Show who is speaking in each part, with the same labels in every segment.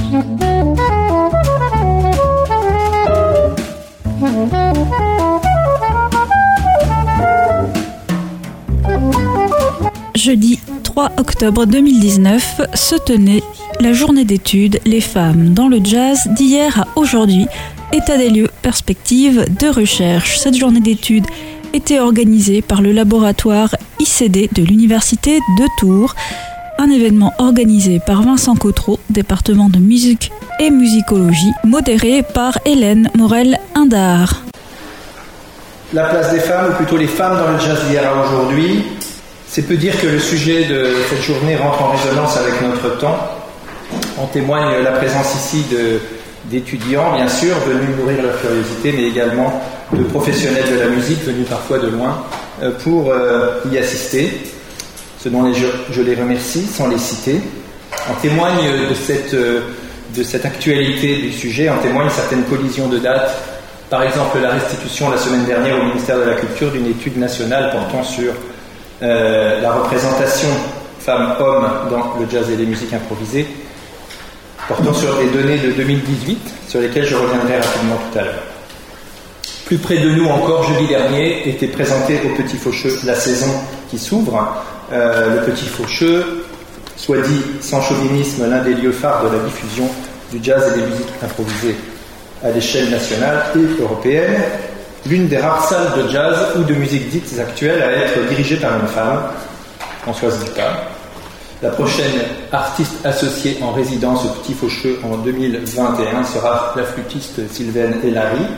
Speaker 1: Jeudi 3 octobre 2019 se tenait la journée d'études Les femmes dans le jazz d'hier à aujourd'hui. État des lieux, perspective de recherche. Cette journée d'études était organisée par le laboratoire ICD de l'Université de Tours. Un événement organisé par Vincent Cotreau, département de musique et musicologie, modéré par Hélène Morel-Indard.
Speaker 2: La place des femmes, ou plutôt les femmes dans le jazz d'hier à aujourd'hui, c'est peu dire que le sujet de cette journée rentre en résonance avec notre temps. En témoigne la présence ici d'étudiants, bien sûr, venus nourrir leur curiosité, mais également de professionnels de la musique, venus parfois de loin, pour y assister, ce dont je les remercie, sans les citer. En témoigne de cette actualité du sujet, en témoigne certaines collisions de dates. Par exemple, la restitution la semaine dernière au ministère de la Culture d'une étude nationale portant sur la représentation femmes-hommes dans le jazz et les musiques improvisées, portant sur des données de 2018, sur lesquelles je reviendrai rapidement tout à l'heure. Plus près de nous encore, jeudi dernier, était présenté au Petit Faucheux la saison qui s'ouvre. Le Petit Faucheux, soit dit sans chauvinisme, l'un des lieux phares de la diffusion du jazz et des musiques improvisées à l'échelle nationale et européenne, l'une des rares salles de jazz ou de musique dites actuelles à être dirigée par une femme, Françoise Dupas. La prochaine artiste associée en résidence au Petit Faucheux en 2021 sera la flûtiste Sylvaine Hélary.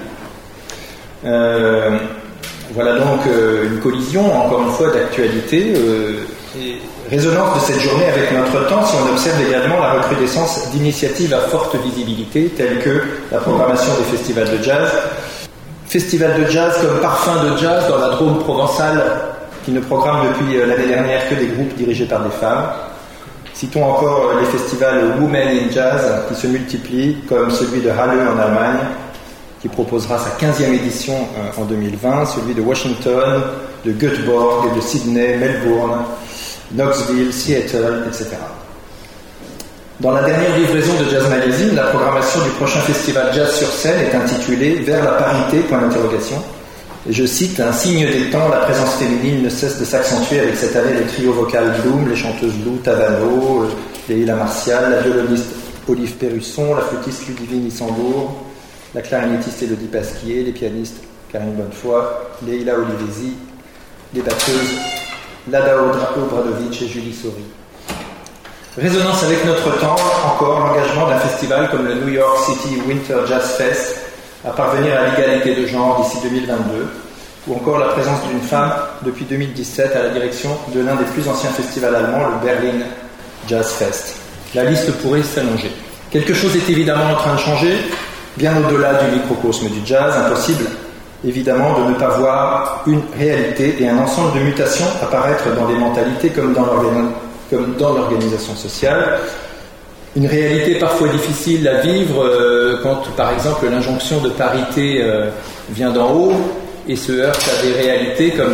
Speaker 2: Voilà donc une collision, encore une fois, d'actualité et résonance de cette journée avec notre temps si on observe également la recrudescence d'initiatives à forte visibilité telles que la programmation des festivals de jazz. Festival de jazz comme parfum de jazz dans la Drôme provençale qui ne programme depuis l'année dernière que des groupes dirigés par des femmes. Citons encore les festivals Women in Jazz qui se multiplient, comme celui de Halle en Allemagne, qui proposera sa 15e édition en 2020, celui de Washington, de Göteborg, de Sydney, Melbourne, Knoxville, Seattle, etc. Dans la dernière livraison de Jazz Magazine, la programmation du prochain festival Jazz sur scène est intitulée « Vers la parité ?» Et je cite, un signe des temps, la présence féminine ne cesse de s'accentuer avec cette année le trio vocal Bloom, les chanteuses Lou Tavano, Leila Martial, la violoniste Olive Perrusson, la flûtiste Ludivine Issambourg, la clarinettiste Élodie Pasquier, les pianistes Karine Bonnefoy, Leila Olivesi, les batteuses Lada Obradovic et Julie Sori. Résonance avec notre temps, encore l'engagement d'un festival comme le New York City Winter Jazz Fest à parvenir à l'égalité de genre d'ici 2022, ou encore la présence d'une femme depuis 2017 à la direction de l'un des plus anciens festivals allemands, le Berlin Jazz Fest. La liste pourrait s'allonger. Quelque chose est évidemment en train de changer, bien au-delà du microcosme du jazz, impossible évidemment de ne pas voir une réalité et un ensemble de mutations apparaître dans les mentalités comme dans l'organisation sociale. Une réalité parfois difficile à vivre quand, par exemple, l'injonction de parité vient d'en haut et se heurte à des réalités comme,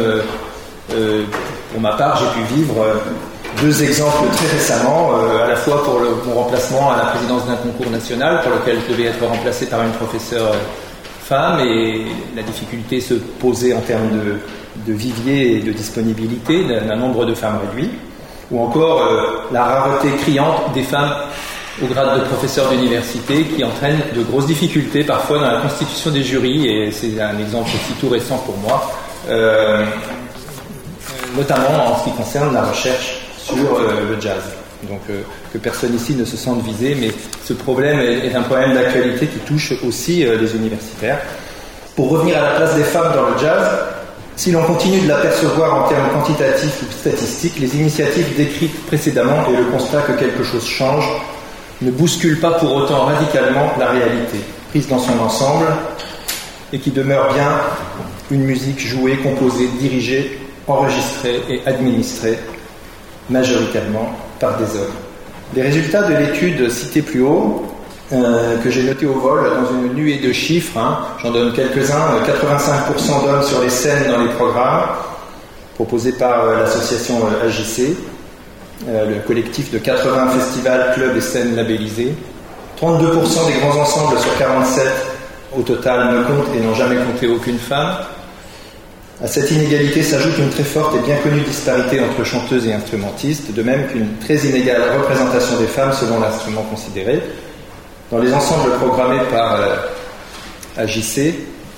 Speaker 2: pour ma part, j'ai pu vivre deux exemples très récemment, à la fois pour mon remplacement à la présidence d'un concours national pour lequel je devais être remplacé par une professeure femme et la difficulté se posait en termes de vivier et de disponibilité d'un nombre de femmes réduit, ou encore la rareté criante des femmes au grade de professeur d'université qui entraîne de grosses difficultés parfois dans la constitution des jurys, et c'est un exemple aussi tout récent pour moi, notamment en ce qui concerne la recherche sur le jazz. Donc que personne ici ne se sente visé, mais ce problème est un problème d'actualité qui touche aussi les universitaires. Pour revenir à la place des femmes dans le jazz, si l'on continue de l'apercevoir en termes quantitatifs ou statistiques, les initiatives décrites précédemment et le constat que quelque chose change ne bousculent pas pour autant radicalement la réalité, prise dans son ensemble, et qui demeure bien une musique jouée, composée, dirigée, enregistrée et administrée, majoritairement par des hommes. Les résultats de l'étude citée plus haut, que j'ai noté au vol dans une nuée de chiffres, j'en donne quelques-uns, 85% d'hommes sur les scènes dans les programmes, proposés par l'association AJC, le collectif de 80 festivals, clubs et scènes labellisés, 32% des grands ensembles sur 47 au total ne comptent et n'ont jamais compté aucune femme. À cette inégalité s'ajoute une très forte et bien connue disparité entre chanteuses et instrumentistes, de même qu'une très inégale représentation des femmes selon l'instrument considéré. Dans les ensembles programmés par AJC,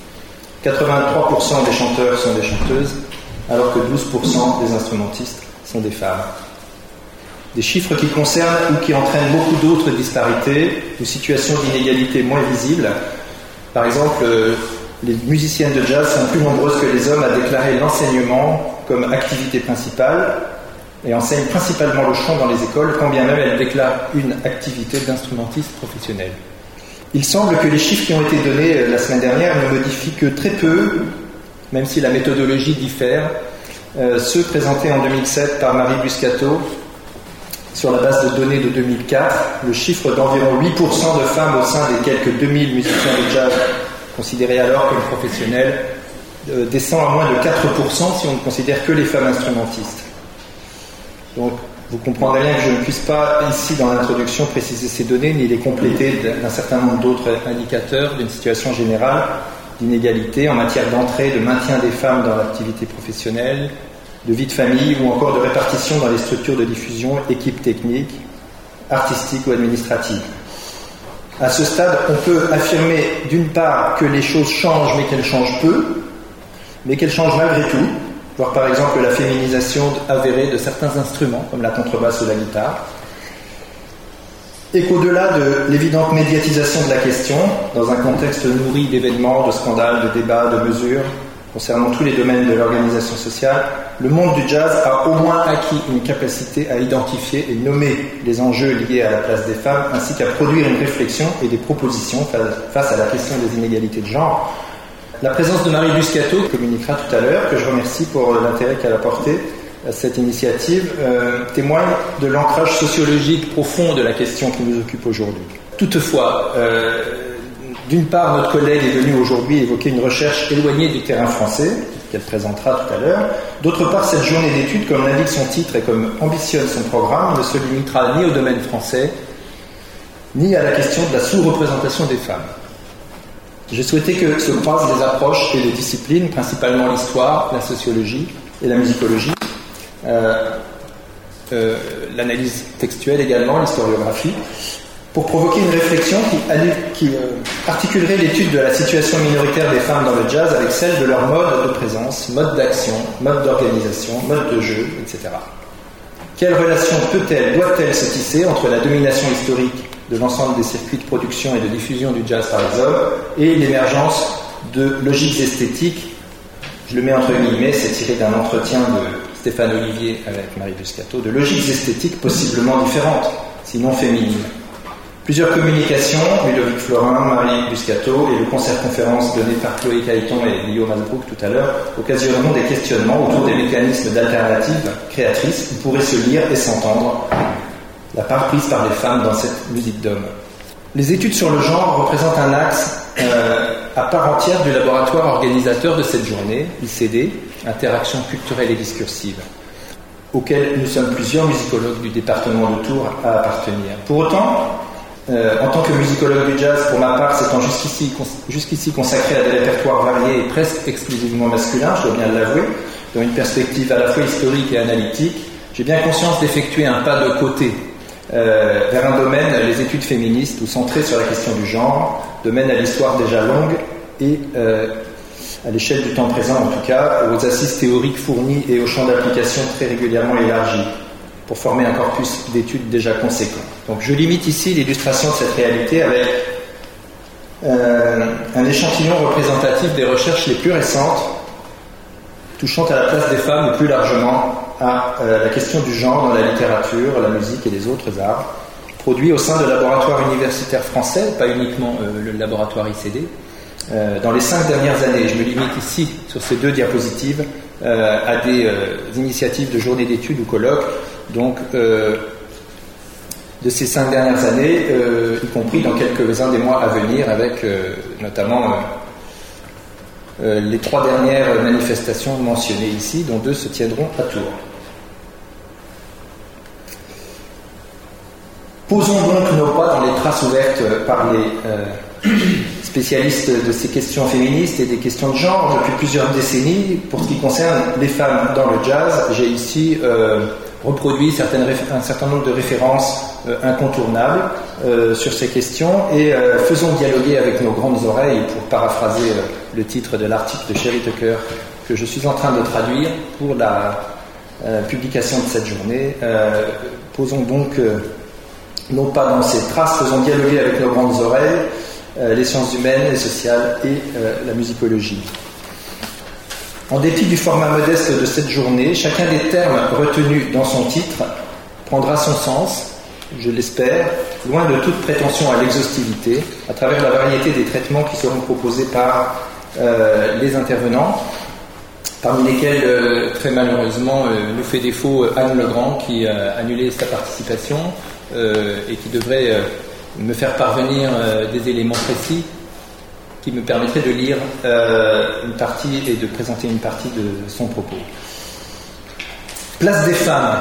Speaker 2: 83% des chanteurs sont des chanteuses, alors que 12% des instrumentistes sont des femmes. Des chiffres qui concernent ou qui entraînent beaucoup d'autres disparités ou situations d'inégalité moins visibles. Par exemple, les musiciennes de jazz sont plus nombreuses que les hommes à déclarer l'enseignement comme activité principale et enseignent principalement le chant dans les écoles, quand bien même elles déclarent une activité d'instrumentiste professionnel. Il semble que les chiffres qui ont été donnés la semaine dernière ne modifient que très peu, même si la méthodologie diffère, ceux présentés en 2007 par Marie Buscato sur la base de données de 2004, le chiffre d'environ 8% de femmes au sein des quelques 2000 musiciens de jazz considérés alors comme professionnels descend à moins de 4% si on ne considère que les femmes instrumentistes. Donc, vous comprendrez bien que je ne puisse pas, ici, dans l'introduction, préciser ces données, ni les compléter d'un certain nombre d'autres indicateurs d'une situation générale d'inégalité en matière d'entrée, de maintien des femmes dans l'activité professionnelle, de vie de famille ou encore de répartition dans les structures de diffusion, équipes techniques, artistiques ou administratives. À ce stade, on peut affirmer d'une part que les choses changent, mais qu'elles changent peu, mais qu'elles changent malgré tout, voir par exemple la féminisation avérée de certains instruments, comme la contrebasse ou la guitare, et qu'au-delà de l'évidente médiatisation de la question, dans un contexte nourri d'événements, de scandales, de débats, de mesures, concernant tous les domaines de l'organisation sociale, le monde du jazz a au moins acquis une capacité à identifier et nommer les enjeux liés à la place des femmes, ainsi qu'à produire une réflexion et des propositions face à la question des inégalités de genre. La présence de Marie Buscato, qui communiquera tout à l'heure, que je remercie pour l'intérêt qu'elle a porté à cette initiative, témoigne de l'ancrage sociologique profond de la question qui nous occupe aujourd'hui. Toutefois, d'une part, notre collègue est venue aujourd'hui évoquer une recherche éloignée du terrain français, qu'elle présentera tout à l'heure. D'autre part, cette journée d'études, comme l'indique son titre et comme ambitionne son programme, ne se limitera ni au domaine français, ni à la question de la sous-représentation des femmes. J'ai souhaité que se croisent les approches et les disciplines, principalement l'histoire, la sociologie et la musicologie, l'analyse textuelle également, l'historiographie, pour provoquer une réflexion qui articulerait l'étude de la situation minoritaire des femmes dans le jazz avec celle de leur mode de présence, mode d'action, mode d'organisation, mode de jeu, etc. Quelle relation peut-elle, doit-elle se tisser entre la domination historique de l'ensemble des circuits de production et de diffusion du jazz par les hommes et l'émergence de logiques esthétiques, je le mets entre guillemets, c'est tiré d'un entretien de Stéphane Olivier avec Marie Buscato, de logiques esthétiques possiblement différentes, sinon féminines. Plusieurs communications, Ludovic Florin, Marie Buscato et le concert-conférence donné par Chloé Caïton et Guillaume Asbrook tout à l'heure occasionneront des questionnements autour des mécanismes d'alternatives créatrices où pourrait se lire et s'entendre la part prise par les femmes dans cette musique d'hommes. Les études sur le genre représentent un axe à part entière du laboratoire organisateur de cette journée, ICD, Interaction culturelle et discursive, auquel nous sommes plusieurs musicologues du département de Tours à appartenir. Pour autant, en tant que musicologue du jazz, pour ma part, s'étant jusqu'ici consacré à des répertoires variés et presque exclusivement masculins, je dois bien l'avouer, dans une perspective à la fois historique et analytique, j'ai bien conscience d'effectuer un pas de côté vers un domaine, les études féministes, ou centrées sur la question du genre, domaine à l'histoire déjà longue et à l'échelle du temps présent en tout cas, aux assises théoriques fournies et au champ d'application très régulièrement élargi, pour former un corpus d'études déjà conséquent. Donc je limite ici l'illustration de cette réalité avec un échantillon représentatif des recherches les plus récentes touchant à la place des femmes ou plus largement à la question du genre dans la littérature, la musique et les autres arts, produit au sein de laboratoires universitaires français, pas uniquement le laboratoire ICD, dans les 5 dernières années. Je me limite ici, sur ces 2 diapositives, à des initiatives de journées d'études ou colloques, donc de ces 5 dernières années, y compris dans quelques-uns des mois à venir, avec notamment les 3 dernières manifestations mentionnées ici, dont 2 se tiendront à Tours. Posons donc nos pas dans les traces ouvertes par les spécialistes de ces questions féministes et des questions de genre depuis plusieurs décennies. Pour ce qui concerne les femmes dans le jazz, j'ai ici reproduit un certain nombre de références incontournables sur ces questions et faisons dialoguer avec nos grandes oreilles, pour paraphraser le titre de l'article de Sherry Tucker que je suis en train de traduire pour la publication de cette journée. Posons donc non pas dans ces traces, faisons dialoguer avec nos grandes oreilles les sciences humaines, les sociales et la musicologie. En dépit du format modeste de cette journée, chacun des termes retenus dans son titre prendra son sens, je l'espère, loin de toute prétention à l'exhaustivité, à travers la variété des traitements qui seront proposés par les intervenants, parmi lesquels, très malheureusement, nous fait défaut Anne Legrand, qui a annulé sa participation et qui devrait me faire parvenir des éléments précis qui me permettraient de lire une partie et de présenter une partie de son propos. Place des femmes,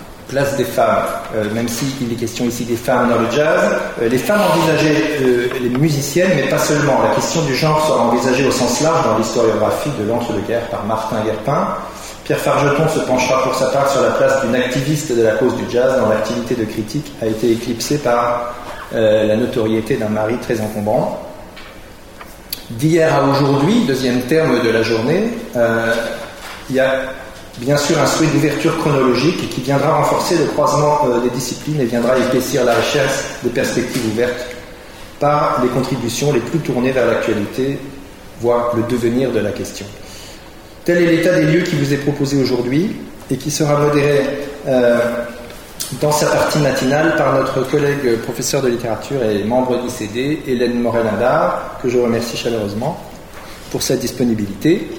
Speaker 2: même s'il est question ici des femmes dans le jazz, les femmes envisagées, les musiciennes, mais pas seulement. La question du genre sera envisagée au sens large dans l'historiographie de l'entre-deux-guerres par Martin Guerpin. Pierre Fargeton se penchera pour sa part sur la place d'une activiste de la cause du jazz dont l'activité de critique a été éclipsée par la notoriété d'un mari très encombrant. D'hier à aujourd'hui, deuxième terme de la journée, il y a bien sûr un souhait d'ouverture chronologique qui viendra renforcer le croisement des disciplines et viendra épaissir la richesse des perspectives ouvertes par les contributions les plus tournées vers l'actualité, voire le devenir de la question. Tel est l'état des lieux qui vous est proposé aujourd'hui et qui sera modéré dans sa partie matinale par notre collègue professeur de littérature et membre d'ICD, Hélène Morel-Indard, que je remercie chaleureusement pour sa disponibilité.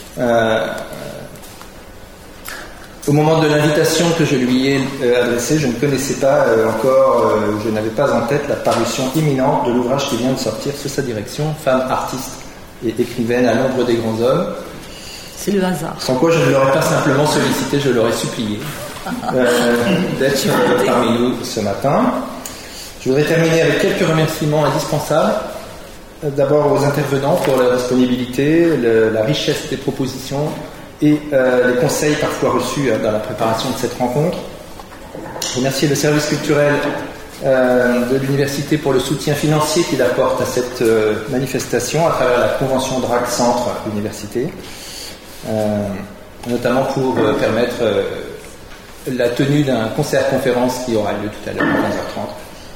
Speaker 2: Au moment de l'invitation que je lui ai adressée, je ne connaissais pas encore, je n'avais pas en tête la parution imminente de l'ouvrage qui vient de sortir sous sa direction, Femme artiste et écrivaine à l'ombre des grands hommes.
Speaker 3: C'est le hasard.
Speaker 2: Sans quoi je ne l'aurais pas simplement sollicité, je l'aurais supplié d'être parmi nous ce matin. Je voudrais terminer avec quelques remerciements indispensables. D'abord aux intervenants pour leur disponibilité, la richesse des propositions et les conseils parfois reçus dans la préparation de cette rencontre. Remercier le service culturel de l'université pour le soutien financier qu'il apporte à cette manifestation à travers la convention DRAC Centre Université, notamment pour permettre la tenue d'un concert-conférence qui aura lieu tout à l'heure à 15h30.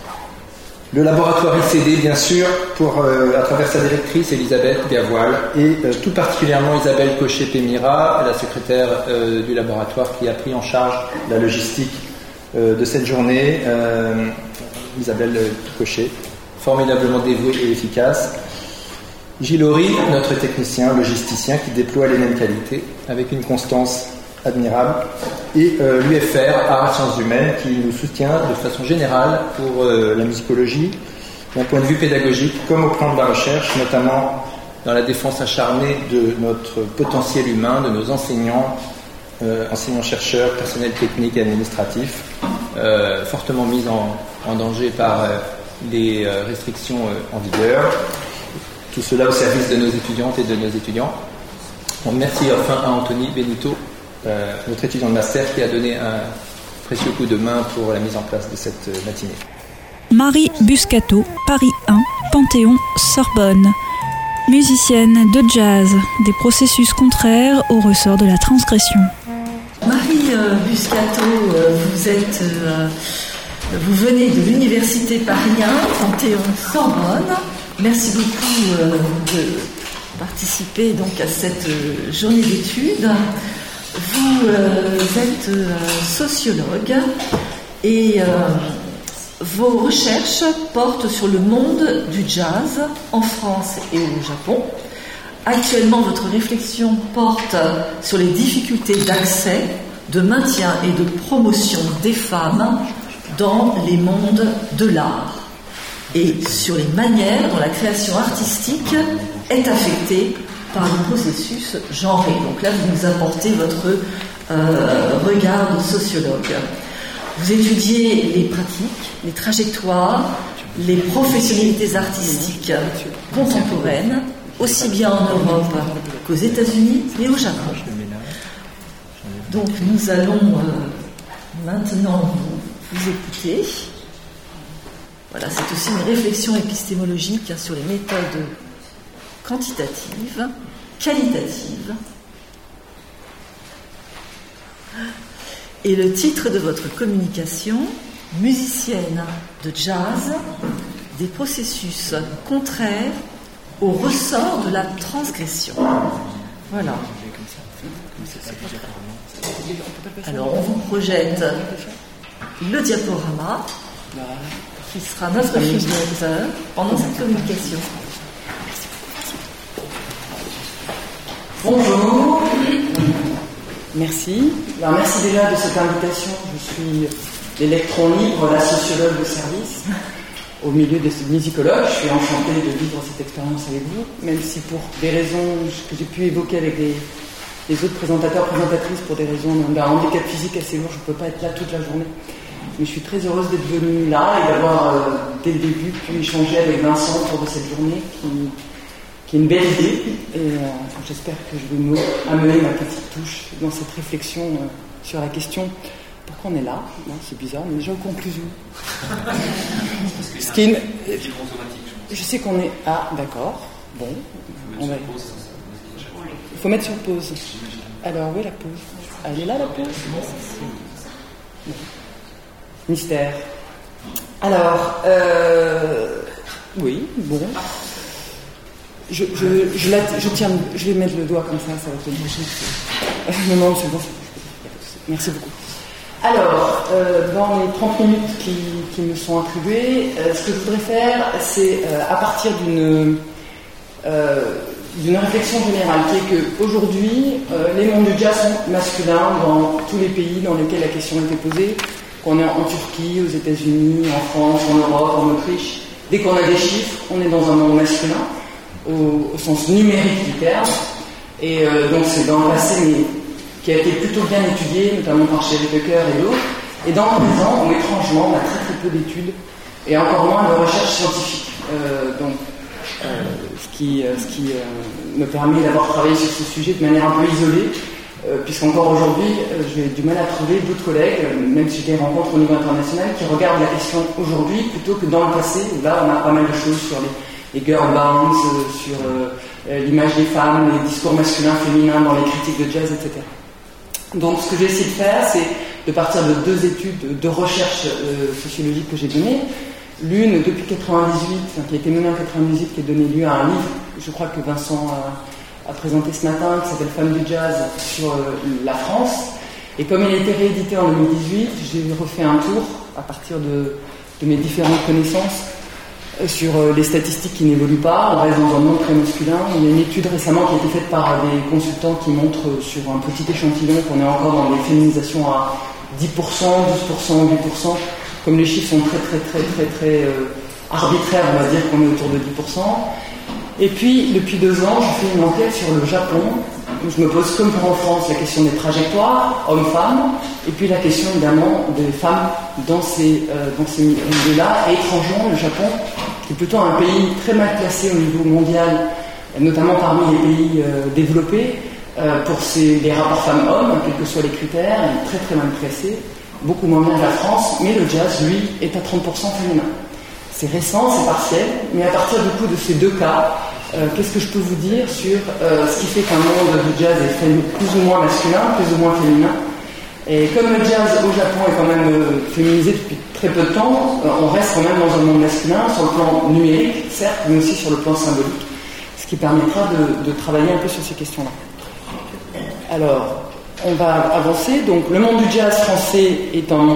Speaker 2: Le laboratoire ICD, bien sûr, à travers sa directrice Elisabeth Gavoil et tout particulièrement Isabelle Cochet-Pémira, la secrétaire du laboratoire qui a pris en charge la logistique de cette journée. Isabelle Cochet, formidablement dévouée et efficace. Gilles Horry, notre technicien, logisticien, qui déploie les mêmes qualités avec une constance admirable, et l'UFR, Arts et Sciences Humaines, qui nous soutient de façon générale pour la musicologie, d'un point de vue pédagogique, comme au plan de la recherche, notamment dans la défense acharnée de notre potentiel humain, de nos enseignants, enseignants-chercheurs, personnel technique et administratif, fortement mis en danger par les restrictions en vigueur. Tout cela au service de nos étudiantes et de nos étudiants. Donc, merci enfin à Anthony Benito, notre étudiant de master, qui a donné un précieux coup de main pour la mise en place de cette matinée.
Speaker 1: Marie Buscato, Paris 1, Panthéon, Sorbonne. Musicienne de jazz, des processus contraires au ressort de la transgression.
Speaker 3: Marie Buscato, vous venez de l'université Paris 1, Panthéon, Sorbonne. Merci beaucoup de participer donc à cette journée d'études. Vous êtes sociologue et vos recherches portent sur le monde du jazz en France et au Japon. Actuellement, votre réflexion porte sur les difficultés d'accès, de maintien et de promotion des femmes dans les mondes de l'art et sur les manières dont la création artistique est affectée par le processus genré. Donc là, vous nous apportez votre regard de sociologue. Vous étudiez les pratiques, les trajectoires, les professionnalités artistiques contemporaines, aussi bien en Europe qu'aux États-Unis et au Japon. Donc nous allons maintenant vous écouter. Voilà, c'est aussi une réflexion épistémologique sur les méthodes quantitatives, qualitatives. Et le titre de votre communication, musicienne de jazz, des processus contraires au ressort de la transgression. Voilà. Alors on vous projette le diaporama qui sera notre fil directeur pendant cette communication.
Speaker 4: Bonjour. Merci. Alors, merci déjà de cette invitation. Je suis l'électron libre, la sociologue de service, au milieu des musicologues. Je suis enchantée de vivre cette expérience avec vous, même si pour des raisons que j'ai pu évoquer avec les autres présentateurs, présentatrices, pour des raisons d'un handicap physique assez lourd, je ne peux pas être là toute la journée. Mais je suis très heureuse d'être venue là et d'avoir, dès le début, pu échanger avec Vincent autour de cette journée qui est une belle idée. Et j'espère que je vais amener ma petite touche dans cette réflexion sur la question pourquoi on est là. Non, c'est bizarre, mais déjà aux conclusions. Ce qui est je sais qu'on est... Ah, d'accord. Bon. Il faut mettre sur pause. Alors, où est la pause? Elle est là, la pause? Non. Mystère. Alors, oui, bon. Je tiens, je vais mettre le doigt comme ça va te bouger. Non, c'est bon. Merci beaucoup. Alors, dans les 30 minutes qui me sont attribuées, ce que je voudrais faire, c'est à partir d'une réflexion générale, qui est qu'aujourd'hui, les mondes du jazz sont masculins dans tous les pays dans lesquels la question a été posée, qu'on est en Turquie, aux États-Unis, en France, en Europe, en Autriche. Dès qu'on a des chiffres, on est dans un monde masculin, au sens numérique du terme. Et donc c'est dans le passé, mais qui a été plutôt bien étudié, notamment par Sherry Tucker et d'autres. Et dans le présent, où étrangement, on a très très peu d'études, et encore moins de recherche scientifique. Ce qui me permet d'avoir travaillé sur ce sujet de manière un peu isolée, puisqu'encore aujourd'hui, j'ai du mal à trouver d'autres collègues, même si je les rencontre au niveau international, qui regardent la question aujourd'hui plutôt que dans le passé, où là on a pas mal de choses sur les girl bands, sur l'image des femmes, les discours masculins, féminins dans les critiques de jazz, etc. Donc ce que j'ai essayé de faire, c'est de partir de deux études de recherche sociologique que j'ai menées. L'une depuis 98, qui a été menée en 98, qui a donné lieu à un livre, je crois que Vincent a présenté ce matin, qui s'appelle Femmes du jazz, sur la France. Et comme elle a été rééditée en 2018, j'ai refait un tour, à partir de mes différentes connaissances, sur les statistiques qui n'évoluent pas. On reste dans un monde très masculin. Il y a une étude récemment qui a été faite par des consultants qui montrent sur un petit échantillon qu'on est encore dans des féminisations à 10%, 12%, 8%. Comme les chiffres sont très arbitraires, on va dire qu'on est autour de 10%. Et puis, depuis 2 ans, je fais une enquête sur le Japon, où je me pose, comme pour en France, la question des trajectoires, hommes-femmes, et puis la question, évidemment, des femmes dans ces milieux-là. Et étrangement, le Japon, qui est plutôt un pays très mal classé au niveau mondial, notamment parmi les pays développés, pour les rapports femmes-hommes, quels que soient les critères, il est très mal classé. Beaucoup moins bien que la France, mais le jazz, lui, est à 30% féminin. C'est récent, c'est partiel, mais à partir du coup de ces deux cas, qu'est-ce que je peux vous dire sur ce qui fait qu'un monde du jazz est plus ou moins masculin, plus ou moins féminin. Et comme le jazz au Japon est quand même féminisé depuis très peu de temps, on reste quand même dans un monde masculin, sur le plan numérique, certes, mais aussi sur le plan symbolique, ce qui permettra de travailler un peu sur ces questions-là. Alors, on va avancer. Donc, le monde du jazz français est un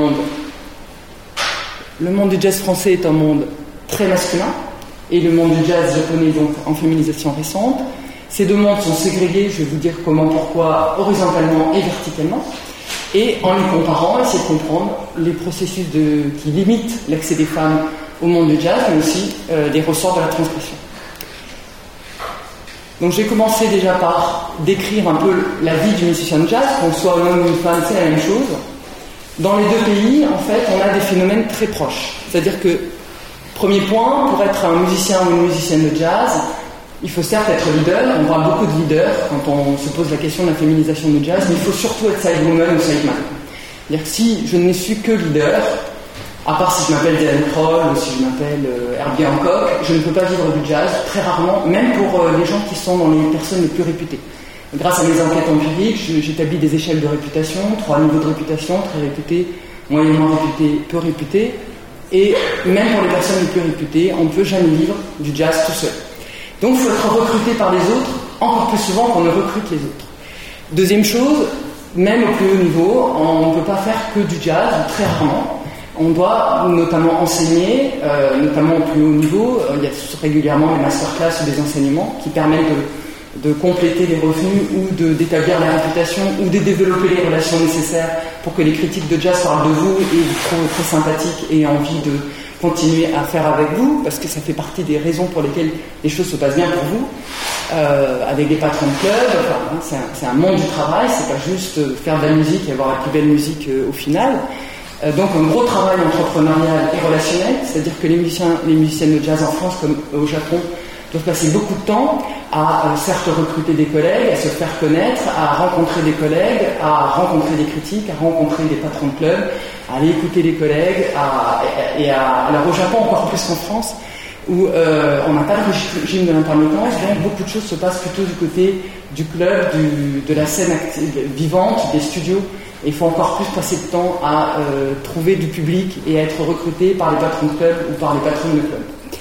Speaker 4: monde très masculin, et le monde du jazz japonais donc en féminisation récente. Ces deux mondes sont ségrégés, je vais vous dire comment, pourquoi, horizontalement et verticalement, et en les comparant, essayer de comprendre les processus qui limitent l'accès des femmes au monde du jazz, mais aussi les ressorts de la transgression. Donc j'ai commencé déjà par décrire un peu la vie du musicien de jazz, qu'on soit un homme ou une femme, c'est la même chose. Dans les deux pays, en fait, on a des phénomènes très proches. C'est-à-dire que, premier point, pour être un musicien ou une musicienne de jazz, il faut certes être leader, on parle beaucoup de leader quand on se pose la question de la féminisation du jazz, mais il faut surtout être sidewoman ou sideman. C'est-à-dire que si je ne suis que leader, à part si je m'appelle Dylan Kroll ou si je m'appelle Herbie Hancock, je ne peux pas vivre du jazz, très rarement, même pour les gens qui sont dans les personnes les plus réputées. Grâce à mes enquêtes empiriques, j'établis des échelles de réputation, 3 niveaux de réputation, très réputés, moyennement réputés, peu réputés, et même pour les personnes les plus réputées, on ne peut jamais vivre du jazz tout seul. Donc il faut être recruté par les autres, encore plus souvent qu'on ne recrute les autres. Deuxième chose, même au plus haut niveau, on ne peut pas faire que du jazz, très rarement. On doit notamment enseigner, notamment au plus haut niveau. Il y a régulièrement des masterclass ou des enseignements qui permettent de compléter les revenus ou d'établir la réputation ou de développer les relations nécessaires pour que les critiques de jazz parlent de vous et vous trouvent très sympathique et aient envie de continuer à faire avec vous, parce que ça fait partie des raisons pour lesquelles les choses se passent bien pour vous, avec des patrons de club. Enfin, c'est un monde du travail, c'est pas juste faire de la musique et avoir la plus belle musique au final. Donc un gros travail entrepreneurial et relationnel, c'est-à-dire que les musiciennes de jazz en France comme au Japon doivent passer beaucoup de temps à certes recruter des collègues, à se faire connaître, à rencontrer des collègues, à rencontrer des critiques, à rencontrer des patrons de club, à aller écouter les collègues, alors au Japon encore plus qu'en France, où on n'a pas de régime de l'intermittence, donc beaucoup de choses se passent plutôt du côté du club, de la scène vivante, des studios, et il faut encore plus passer de temps à trouver du public et à être recruté par les patrons de club ou par les patrons de club.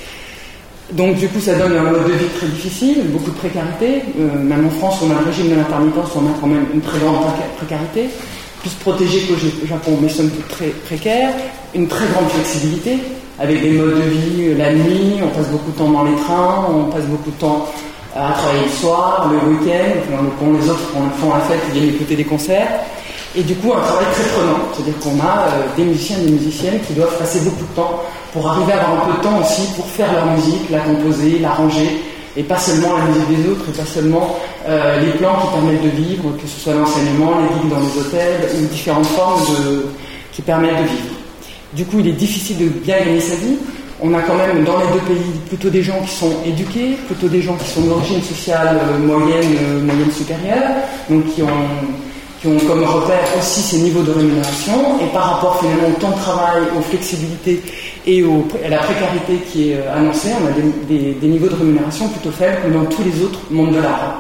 Speaker 4: Donc du coup ça donne un mode de vie très difficile, beaucoup de précarité, même en France on a le régime de l'intermittence, on a quand même une très grande précarité, plus protégé qu'au Japon, mais somme toute très précaire, une très grande flexibilité, avec des modes de vie la nuit, on passe beaucoup de temps dans les trains, on passe beaucoup de temps à travailler le soir, le week-end, quand les autres font la fête, ils viennent écouter des concerts, et du coup un travail très prenant, c'est-à-dire qu'on a des musiciens et des musiciennes qui doivent passer beaucoup de temps pour arriver à avoir un peu de temps aussi pour faire leur musique, la composer, l'arranger, et pas seulement la musique des autres, et pas seulement les plans qui permettent de vivre, que ce soit l'enseignement, les gigs dans les hôtels, ou différentes formes qui permettent de vivre. Du coup, il est difficile de bien gagner sa vie. On a quand même dans les deux pays plutôt des gens qui sont éduqués, plutôt des gens qui sont d'origine sociale moyenne supérieure, donc qui ont comme repère aussi ces niveaux de rémunération, et par rapport finalement au temps de travail, aux flexibilités et à la précarité qui est annoncée, on a des niveaux de rémunération plutôt faibles que dans tous les autres mondes de l'art.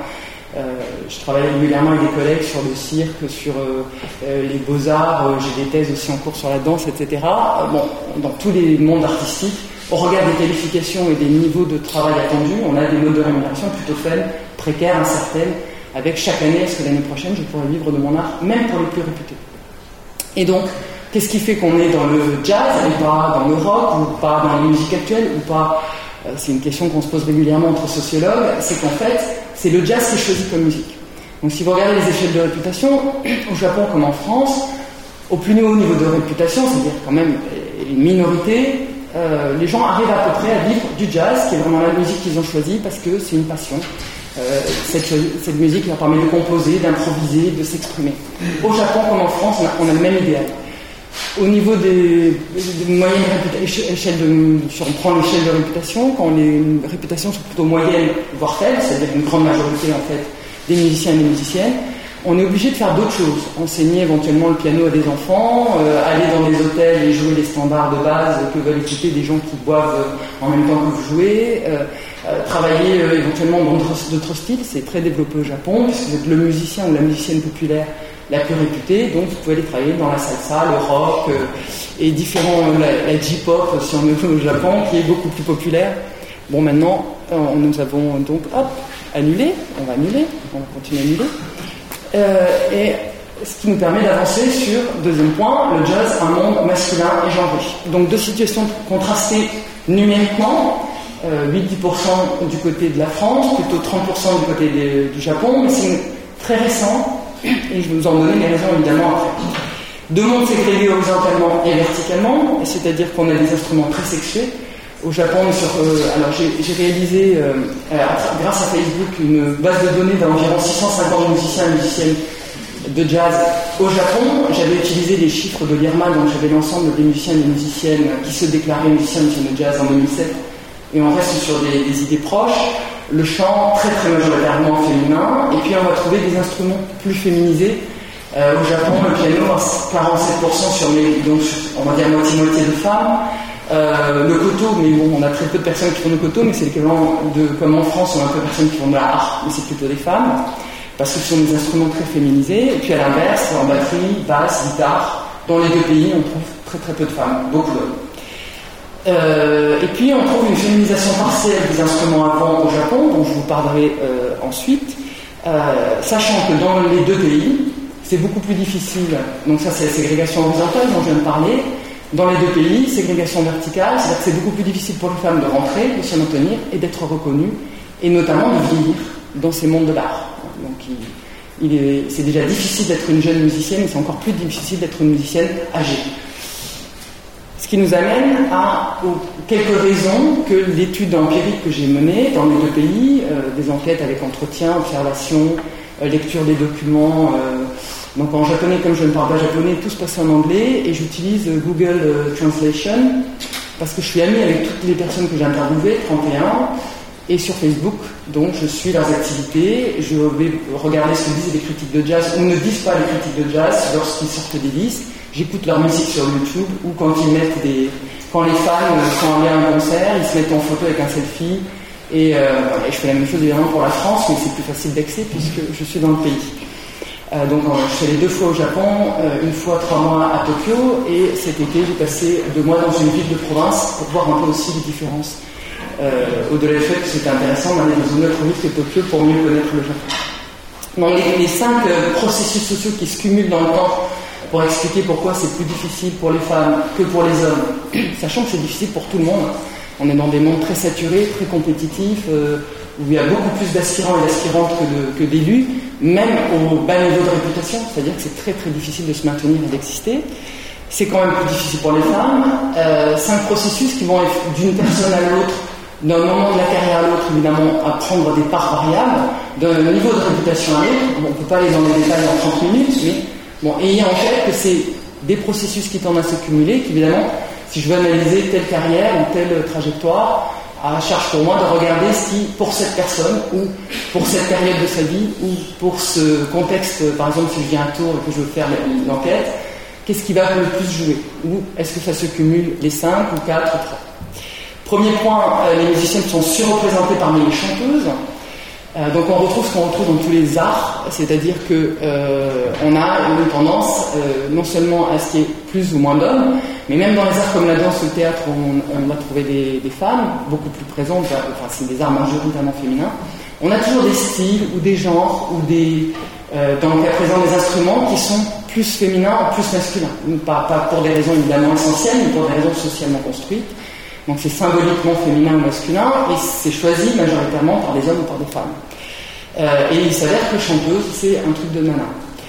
Speaker 4: Je travaille régulièrement avec des collègues sur le cirque, sur les beaux-arts, j'ai des thèses aussi en cours sur la danse, etc. Dans tous les mondes artistiques, au regard des qualifications et des niveaux de travail attendus, on a des modes de rémunération plutôt faibles, précaires, incertaines, avec chaque année, est-ce que l'année prochaine je pourrai vivre de mon art, même pour les plus réputés. Et donc, qu'est-ce qui fait qu'on est dans le jazz et pas dans le rock, ou pas dans les musiques actuelles, ou pas... c'est une question qu'on se pose régulièrement entre sociologues, c'est qu'en fait, c'est le jazz qui est choisi comme musique. Donc si vous regardez les échelles de réputation, au Japon comme en France, au plus haut niveau de réputation, c'est-à-dire quand même une minorité, les gens arrivent à peu près à vivre du jazz, qui est vraiment la musique qu'ils ont choisie, parce que c'est une passion. Cette musique leur permet de composer, d'improviser, de s'exprimer. Au Japon comme en France, on a le même idéal. Au niveau des moyennes échelles si on prend l'échelle de réputation, quand les réputations sont plutôt moyennes, voire faibles, c'est-à-dire une grande majorité en fait des musiciens et des musiciennes, on est obligé de faire d'autres choses. Enseigner éventuellement le piano à des enfants, aller dans des hôtels et jouer les standards de base que veulent écouter des gens qui boivent en même temps que vous jouez, travailler éventuellement dans d'autres styles, c'est très développé au Japon, puisque vous êtes le musicien ou la musicienne populaire la plus réputée, donc vous pouvez aller travailler dans la salsa, le rock et la J-pop si on est au Japon, qui est beaucoup plus populaire. Bon, maintenant, nous avons donc annulé, on va continuer à annuler. Et ce qui nous permet d'avancer sur, deuxième point, le jazz, un monde masculin et genré. Donc deux situations contrastées numériquement, 8-10% du côté de la France, plutôt 30% du côté du Japon, mais c'est très récent, et je vais vous en donner les raisons évidemment après. Deux mondes ségrégés horizontalement et verticalement, c'est-à-dire qu'on a des instruments très sexués. Au Japon, alors j'ai réalisé, grâce à Facebook, une base de données d'environ 650 musiciens et musiciennes l'équipe de jazz au Japon. J'avais utilisé les chiffres de l'IRMA, donc j'avais l'ensemble des musiciens et des musiciennes qui se déclaraient musiciens de jazz en 2007. Et on reste sur des idées proches. Le chant très très majoritairement féminin. Et puis on va trouver des instruments plus féminisés. Au Japon, le piano, 47% donc on va dire moitié-moitié de femmes. Le koto, mais bon, on a très peu de personnes qui font le koto, mais c'est l'équivalent de, comme en France, on a un peu de personnes qui font de la harpe, mais c'est plutôt des femmes, parce que ce sont des instruments très féminisés. Et puis à l'inverse, en batterie, basse, guitare, dans les deux pays, on trouve très très peu de femmes, beaucoup d'hommes. Et puis on trouve une féminisation partielle des instruments avant au Japon, dont je vous parlerai ensuite, sachant que dans les deux pays, c'est beaucoup plus difficile. Donc ça, c'est la ségrégation horizontale dont je viens de parler. Dans les deux pays, ségrégation verticale, c'est-à-dire que c'est beaucoup plus difficile pour les femmes de rentrer, de se maintenir et d'être reconnues, et notamment de vieillir dans ces mondes de l'art. Donc c'est déjà difficile d'être une jeune musicienne, mais c'est encore plus difficile d'être une musicienne âgée. Ce qui nous amène à quelques raisons que l'étude empirique que j'ai menée dans les deux pays, des enquêtes avec entretien, observation, lecture des documents. Donc en japonais, comme je ne parle pas japonais, tout se passe en anglais et j'utilise Google Translation parce que je suis amie avec toutes les personnes que j'ai interviewées, 31, et sur Facebook, donc je suis leurs activités, je vais regarder ce que disent les critiques de jazz ou ne disent pas les critiques de jazz lorsqu'ils sortent des listes, j'écoute leur musique sur YouTube ou quand ils mettent quand les fans sont allés à un concert, ils se mettent en photo avec un selfie et je fais la même chose évidemment pour la France, mais c'est plus facile d'accès puisque je suis dans le pays. Donc je suis allé 2 fois au Japon, une fois 3 mois à Tokyo, et cet été j'ai passé 2 mois dans une ville de province pour voir un peu aussi les différences. Au-delà du fait que c'était intéressant d'aller dans une autre ville que Tokyo pour mieux connaître le Japon. Donc les 5 processus sociaux qui se cumulent dans le temps pour expliquer pourquoi c'est plus difficile pour les femmes que pour les hommes, sachant que c'est difficile pour tout le monde. On est dans des mondes très saturés, très compétitifs, où il y a beaucoup plus d'aspirants et d'aspirantes que d'élus, même au bas niveau de réputation, c'est-à-dire que c'est très très difficile de se maintenir et d'exister. C'est quand même plus difficile pour les femmes. 5 processus qui vont être d'une personne à l'autre, d'un moment de la carrière à l'autre, évidemment, à prendre des parts variables, d'un niveau de réputation à l'autre. Bon, on ne peut pas aller dans les détails en 30 minutes, mais bon, ayez en tête que c'est des processus qui tendent à se cumuler, qu'évidemment, si je veux analyser telle carrière ou telle trajectoire, à charge pour moi de regarder ce qui, pour cette personne, ou pour cette période de sa vie, ou pour ce contexte, par exemple, si je viens à Tours et que je veux faire l'enquête, qu'est-ce qui va le plus jouer? Ou est-ce que ça se cumule les 5 ou 4 ou 3? Premier point, les musiciennes sont surreprésentées parmi les chanteuses. Donc on retrouve ce qu'on retrouve dans tous les arts, c'est-à-dire que on a une tendance non seulement à ce qu'il y ait plus ou moins d'hommes, mais même dans les arts comme la danse ou le théâtre, on va trouver des femmes beaucoup plus présentes, enfin c'est des arts majoritairement féminins. On a toujours des styles ou des genres ou dans le cas présent des instruments qui sont plus féminins ou plus masculins. Pas pour des raisons évidemment essentielles, mais pour des raisons socialement construites. Donc c'est symboliquement féminin ou masculin et c'est choisi majoritairement par des hommes ou par des femmes. Et il s'avère que chanteuse, c'est un truc de nana.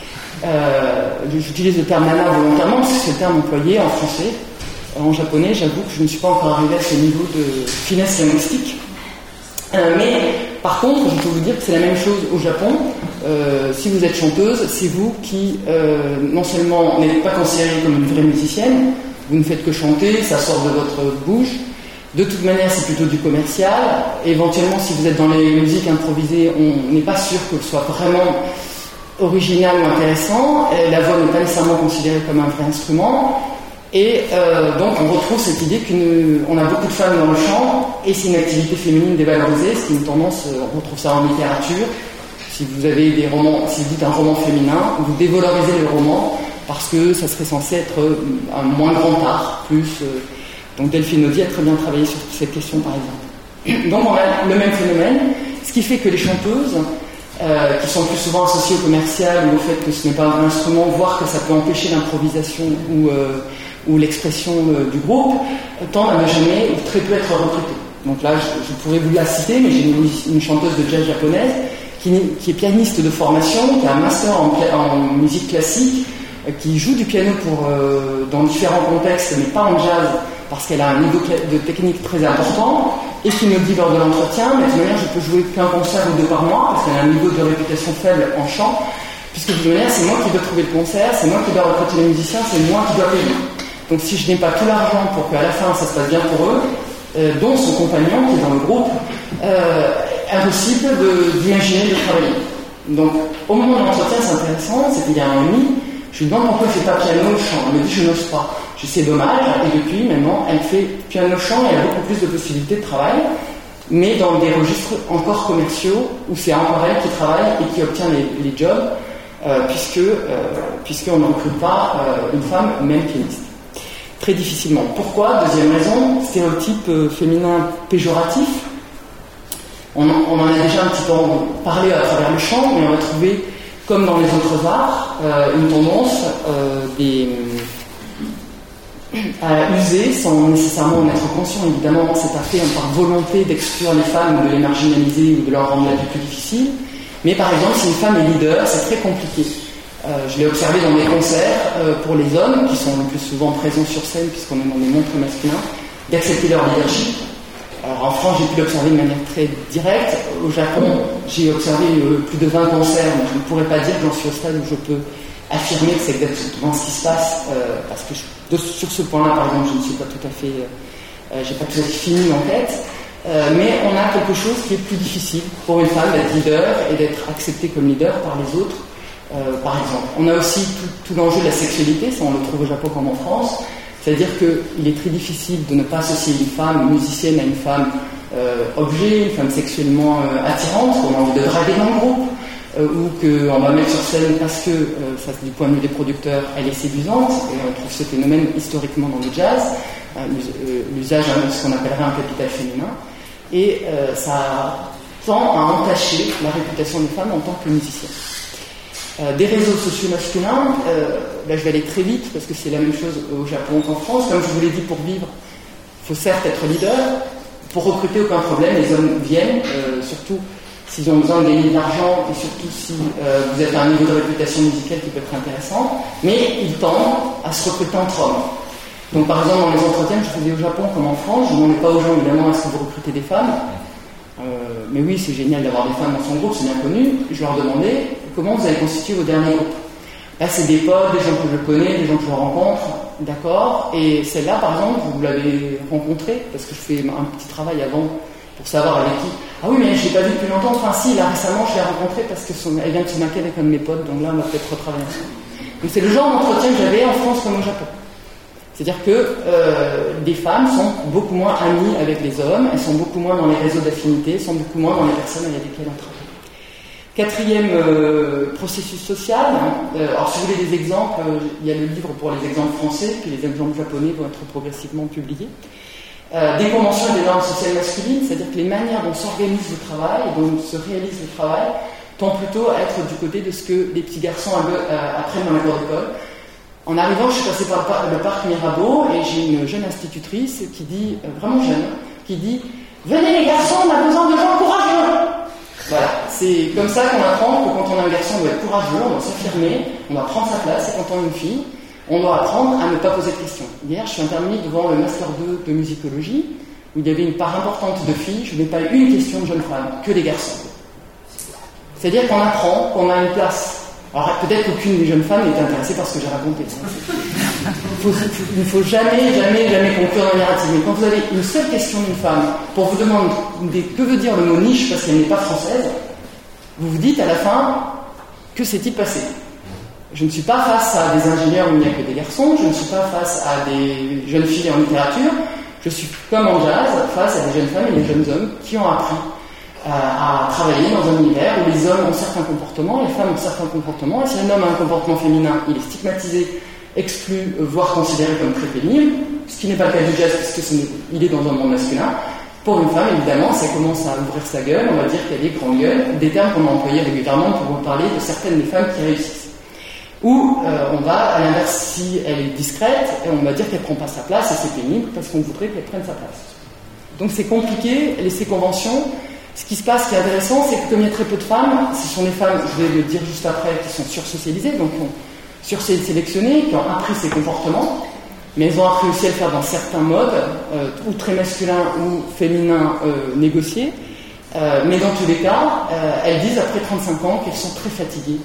Speaker 4: J'utilise le terme nana volontairement parce que c'est le terme employé en français. En japonais, j'avoue que je ne suis pas encore arrivé à ce niveau de finesse linguistique. Mais par contre, je peux vous dire que c'est la même chose au Japon. Si vous êtes chanteuse, c'est vous qui non seulement n'êtes pas considérée comme une vraie musicienne, vous ne faites que chanter, ça sort de votre bouche. De toute manière, c'est plutôt du commercial. Éventuellement, si vous êtes dans les musiques improvisées, on n'est pas sûr que ce soit vraiment original ou intéressant. La voix n'est pas nécessairement considérée comme un vrai instrument. Et donc, on retrouve cette idée qu'on a beaucoup de femmes dans le chant et c'est une activité féminine dévalorisée, ce qui est une tendance, on retrouve ça en littérature. Si vous avez des romans, si vous dites un roman féminin, vous dévalorisez le roman parce que ça serait censé être un moins grand art, plus. Donc Delphine Audy a très bien travaillé sur cette question, par exemple. Donc on a le même phénomène, ce qui fait que les chanteuses, qui sont plus souvent associées au commercial ou au fait que ce n'est pas un instrument, voire que ça peut empêcher l'improvisation ou l'expression du groupe, tendent à ne jamais ou très peu être recrutées. Donc là, je pourrais vous la citer, mais j'ai une chanteuse de jazz japonaise qui est pianiste de formation, qui a un master en musique classique, qui joue du piano dans différents contextes, mais pas en jazz, parce qu'elle a un niveau de technique très important, et qui me dit lors de l'entretien, mais de toute manière, je peux jouer qu'un concert ou 2 par mois, parce qu'elle a un niveau de réputation faible en chant, puisque de toute manière, c'est moi qui dois trouver le concert, c'est moi qui dois recruter les musiciens, c'est moi qui dois payer. Donc si je n'ai pas tout l'argent pour qu'à la fin ça se passe bien pour eux, dont son compagnon qui est dans le groupe, impossible d'imaginer de travailler. Donc au moment de l'entretien, c'est intéressant, c'était il y a 1 an et demi, je lui demande pourquoi elle ne fait pas piano-chant. Elle me dit je n'ose pas. Je dis c'est dommage, et depuis maintenant elle fait piano-chant et elle a beaucoup plus de possibilités de travail, mais dans des registres encore commerciaux où c'est encore elle qui travaille et qui obtient les jobs, puisqu'on ne recrute pas une femme, même pianiste. Très difficilement. Pourquoi? Deuxième raison, stéréotype féminin péjoratif. On en a déjà un petit peu parlé à travers le chant, mais on a trouvé, comme dans les autres arts, une tendance à user sans nécessairement en être conscient. Évidemment, c'est pas fait par volonté d'exclure les femmes ou de les marginaliser ou de leur rendre la vie plus difficile. Mais par exemple, si une femme est leader, c'est très compliqué. Je l'ai observé dans des concerts pour les hommes, qui sont le plus souvent présents sur scène, puisqu'on est dans des montres masculins, d'accepter leur leadership. Alors en France, j'ai pu l'observer de manière très directe. Au Japon, j'ai observé plus de 20 concerts, mais je ne pourrais pas dire que j'en suis au stade où je peux affirmer que c'est exactement ce qui se passe, parce que sur ce point-là, par exemple, je ne suis pas tout à fait... j'ai pas tout à fait fini l'enquête. Mais on a quelque chose qui est plus difficile pour une femme d'être leader et d'être acceptée comme leader par les autres. Par exemple, on a aussi tout l'enjeu de la sexualité, ça on le trouve au Japon comme en France, c'est-à-dire qu'il est très difficile de ne pas associer une femme musicienne à une femme objet, une femme sexuellement attirante, qu'on a envie de draguer dans le groupe, ou qu'on va mettre sur scène parce que, ça, du point de vue des producteurs, elle est séduisante, et on trouve ce phénomène historiquement dans le jazz, l'usage de ce qu'on appellerait un capital féminin, et ça tend à entacher la réputation des femmes en tant que musiciennes. Des réseaux sociaux masculins, là je vais aller très vite parce que c'est la même chose au Japon qu'en France. Comme je vous l'ai dit, pour vivre, il faut certes être leader. Pour recruter, aucun problème, les hommes viennent, surtout s'ils ont besoin de gagner de l'argent et surtout si vous êtes à un niveau de réputation musicale qui peut être intéressant, mais ils tendent à se recruter entre hommes. Donc par exemple, dans les entretiens que je faisais au Japon comme en France, je ne demandais pas aux gens évidemment est-ce que vous recrutez des femmes, mais oui, c'est génial d'avoir des femmes dans son groupe, c'est bien connu. Je leur demandais comment vous avez constitué vos derniers groupes. Là, c'est des potes, des gens que je connais, des gens que je rencontre, d'accord. Et celle-là, par exemple, vous l'avez rencontrée, parce que je fais un petit travail avant pour savoir avec qui. Ah oui, mais je l'ai pas vu depuis longtemps. Enfin, si, là récemment, je l'ai rencontrée parce qu'elle vient de se maquer avec un de mes potes, donc là, on va peut-être retravailler ensemble. Donc, c'est le genre d'entretien que j'avais en France comme au Japon. C'est-à-dire que des femmes sont beaucoup moins amies avec les hommes, elles sont beaucoup moins dans les réseaux d'affinité, sont beaucoup moins dans les personnes avec lesquelles on travaille. Quatrième processus social, alors si vous voulez des exemples, il y a le livre pour les exemples français, puis les exemples japonais vont être progressivement publiés. Des conventions et des normes sociales masculines, c'est-à-dire que les manières dont s'organise le travail, dont se réalise le travail, tendent plutôt à être du côté de ce que les petits garçons apprennent dans la cour d'école. En arrivant, je suis passée par le parc Mirabeau et j'ai une jeune institutrice qui dit, vraiment jeune, qui dit « Venez les garçons, on a besoin de gens courageux !» Voilà, c'est comme ça qu'on apprend que quand on a un garçon, on doit être courageux, on doit s'affirmer, on doit prendre sa place, et quand on a une fille, on doit apprendre à ne pas poser de questions. Hier, je suis intervenue devant le Master 2 de musicologie, où il y avait une part importante de filles, je n'ai pas eu une question de jeune femme, que des garçons. C'est-à-dire qu'on apprend qu'on a une place. Alors peut-être qu'aucune des jeunes femmes n'est intéressée par ce que j'ai raconté. Il ne faut jamais conclure dans le narratif. Mais quand vous avez une seule question d'une femme, pour vous demander que veut dire le mot niche parce qu'elle n'est pas française, vous vous dites à la fin, que s'est-il passé? Je ne suis pas face à des ingénieurs où il n'y a que des garçons, je ne suis pas face à des jeunes filles en littérature, je suis comme en jazz, face à des jeunes femmes et des jeunes hommes qui ont appris à travailler dans un univers où les hommes ont certains comportements, les femmes ont certains comportements, et si un homme a un comportement féminin, il est stigmatisé, exclu, voire considéré comme très pénible, ce qui n'est pas le cas du jazz puisqu'il est dans un monde masculin. Pour une femme, évidemment, ça commence à ouvrir sa gueule, on va dire qu'elle est grande gueule, des termes qu'on a employés régulièrement pour parler de certaines des femmes qui réussissent. Ou on va, à l'inverse, si elle est discrète, on va dire qu'elle ne prend pas sa place et c'est pénible parce qu'on voudrait qu'elle prenne sa place. Donc c'est compliqué, ces conventions. Ce qui se passe, ce qui est intéressant, c'est que comme il y a très peu de femmes, ce sont des femmes, je vais le dire juste après, qui sont sursocialisées, donc sursélectionnées, qui ont appris ces comportements, mais elles ont appris aussi à le faire dans certains modes, ou très masculins ou féminins négociés. Mais dans tous les cas, elles disent après 35 ans qu'elles sont très fatiguées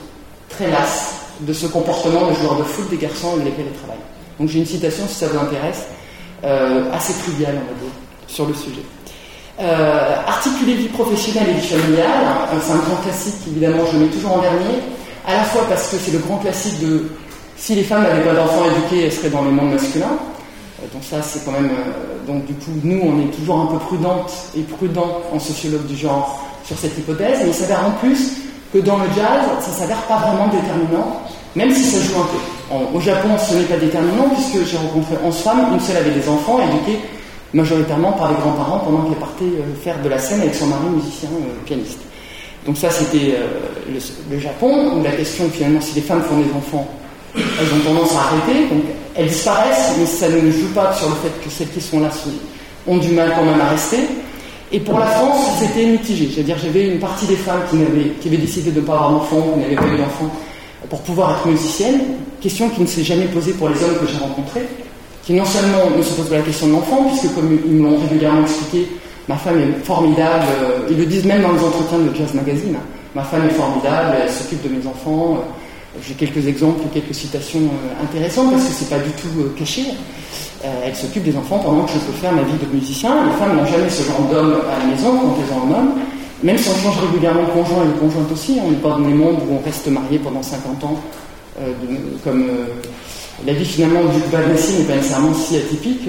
Speaker 4: très lasses de ce comportement de joueurs de foot des garçons avec lesquels ils travaillent. Donc j'ai une citation, si ça vous intéresse, assez triviale, on va dire, sur le sujet. Articuler vie professionnelle et vie familiale, c'est un grand classique, évidemment, je le mets toujours en dernier, à la fois parce que c'est le grand classique de si les femmes n'avaient pas d'enfants éduqués, elles seraient dans le monde masculin. Donc ça, c'est quand même... donc du coup, nous, on est toujours un peu prudentes et prudents en sociologue du genre sur cette hypothèse, mais il s'avère en plus que dans le jazz, ça s'avère pas vraiment déterminant, même si ça joue un peu. Au Japon, ce n'est pas déterminant, puisque j'ai rencontré 11 femmes, une seule avait des enfants, éduqués majoritairement par les grands-parents pendant qu'elle partait faire de la scène avec son mari musicien pianiste. Donc ça, c'était le Japon, où la question, finalement, si les femmes font des enfants, elles ont tendance à arrêter, donc elles disparaissent, mais ça ne joue pas sur le fait que celles qui sont là ont du mal quand même à rester. Et pour la France, c'était mitigé. C'est-à-dire, j'avais une partie des femmes qui avaient décidé de ne pas avoir d'enfants, qui n'avaient pas eu d'enfants, pour pouvoir être musiciennes. Question qui ne s'est jamais posée pour les hommes que j'ai rencontrés, qui non seulement ne se posent pas la question de l'enfant, puisque comme ils me l'ont régulièrement expliqué, ma femme est formidable, ils le disent même dans les entretiens de Jazz Magazine, ma femme est formidable, elle s'occupe de mes enfants. J'ai quelques exemples, quelques citations intéressantes, parce que c'est pas du tout caché. Elle s'occupe des enfants pendant que je peux faire ma vie de musicien. Les femmes n'ont jamais ce genre d'homme à la maison quand elles ont un homme. Même si on change régulièrement de conjoint et de conjointe aussi, on n'est pas dans les mondes où on reste marié pendant 50 ans, comme la vie finalement du Badnassi n'est pas nécessairement si atypique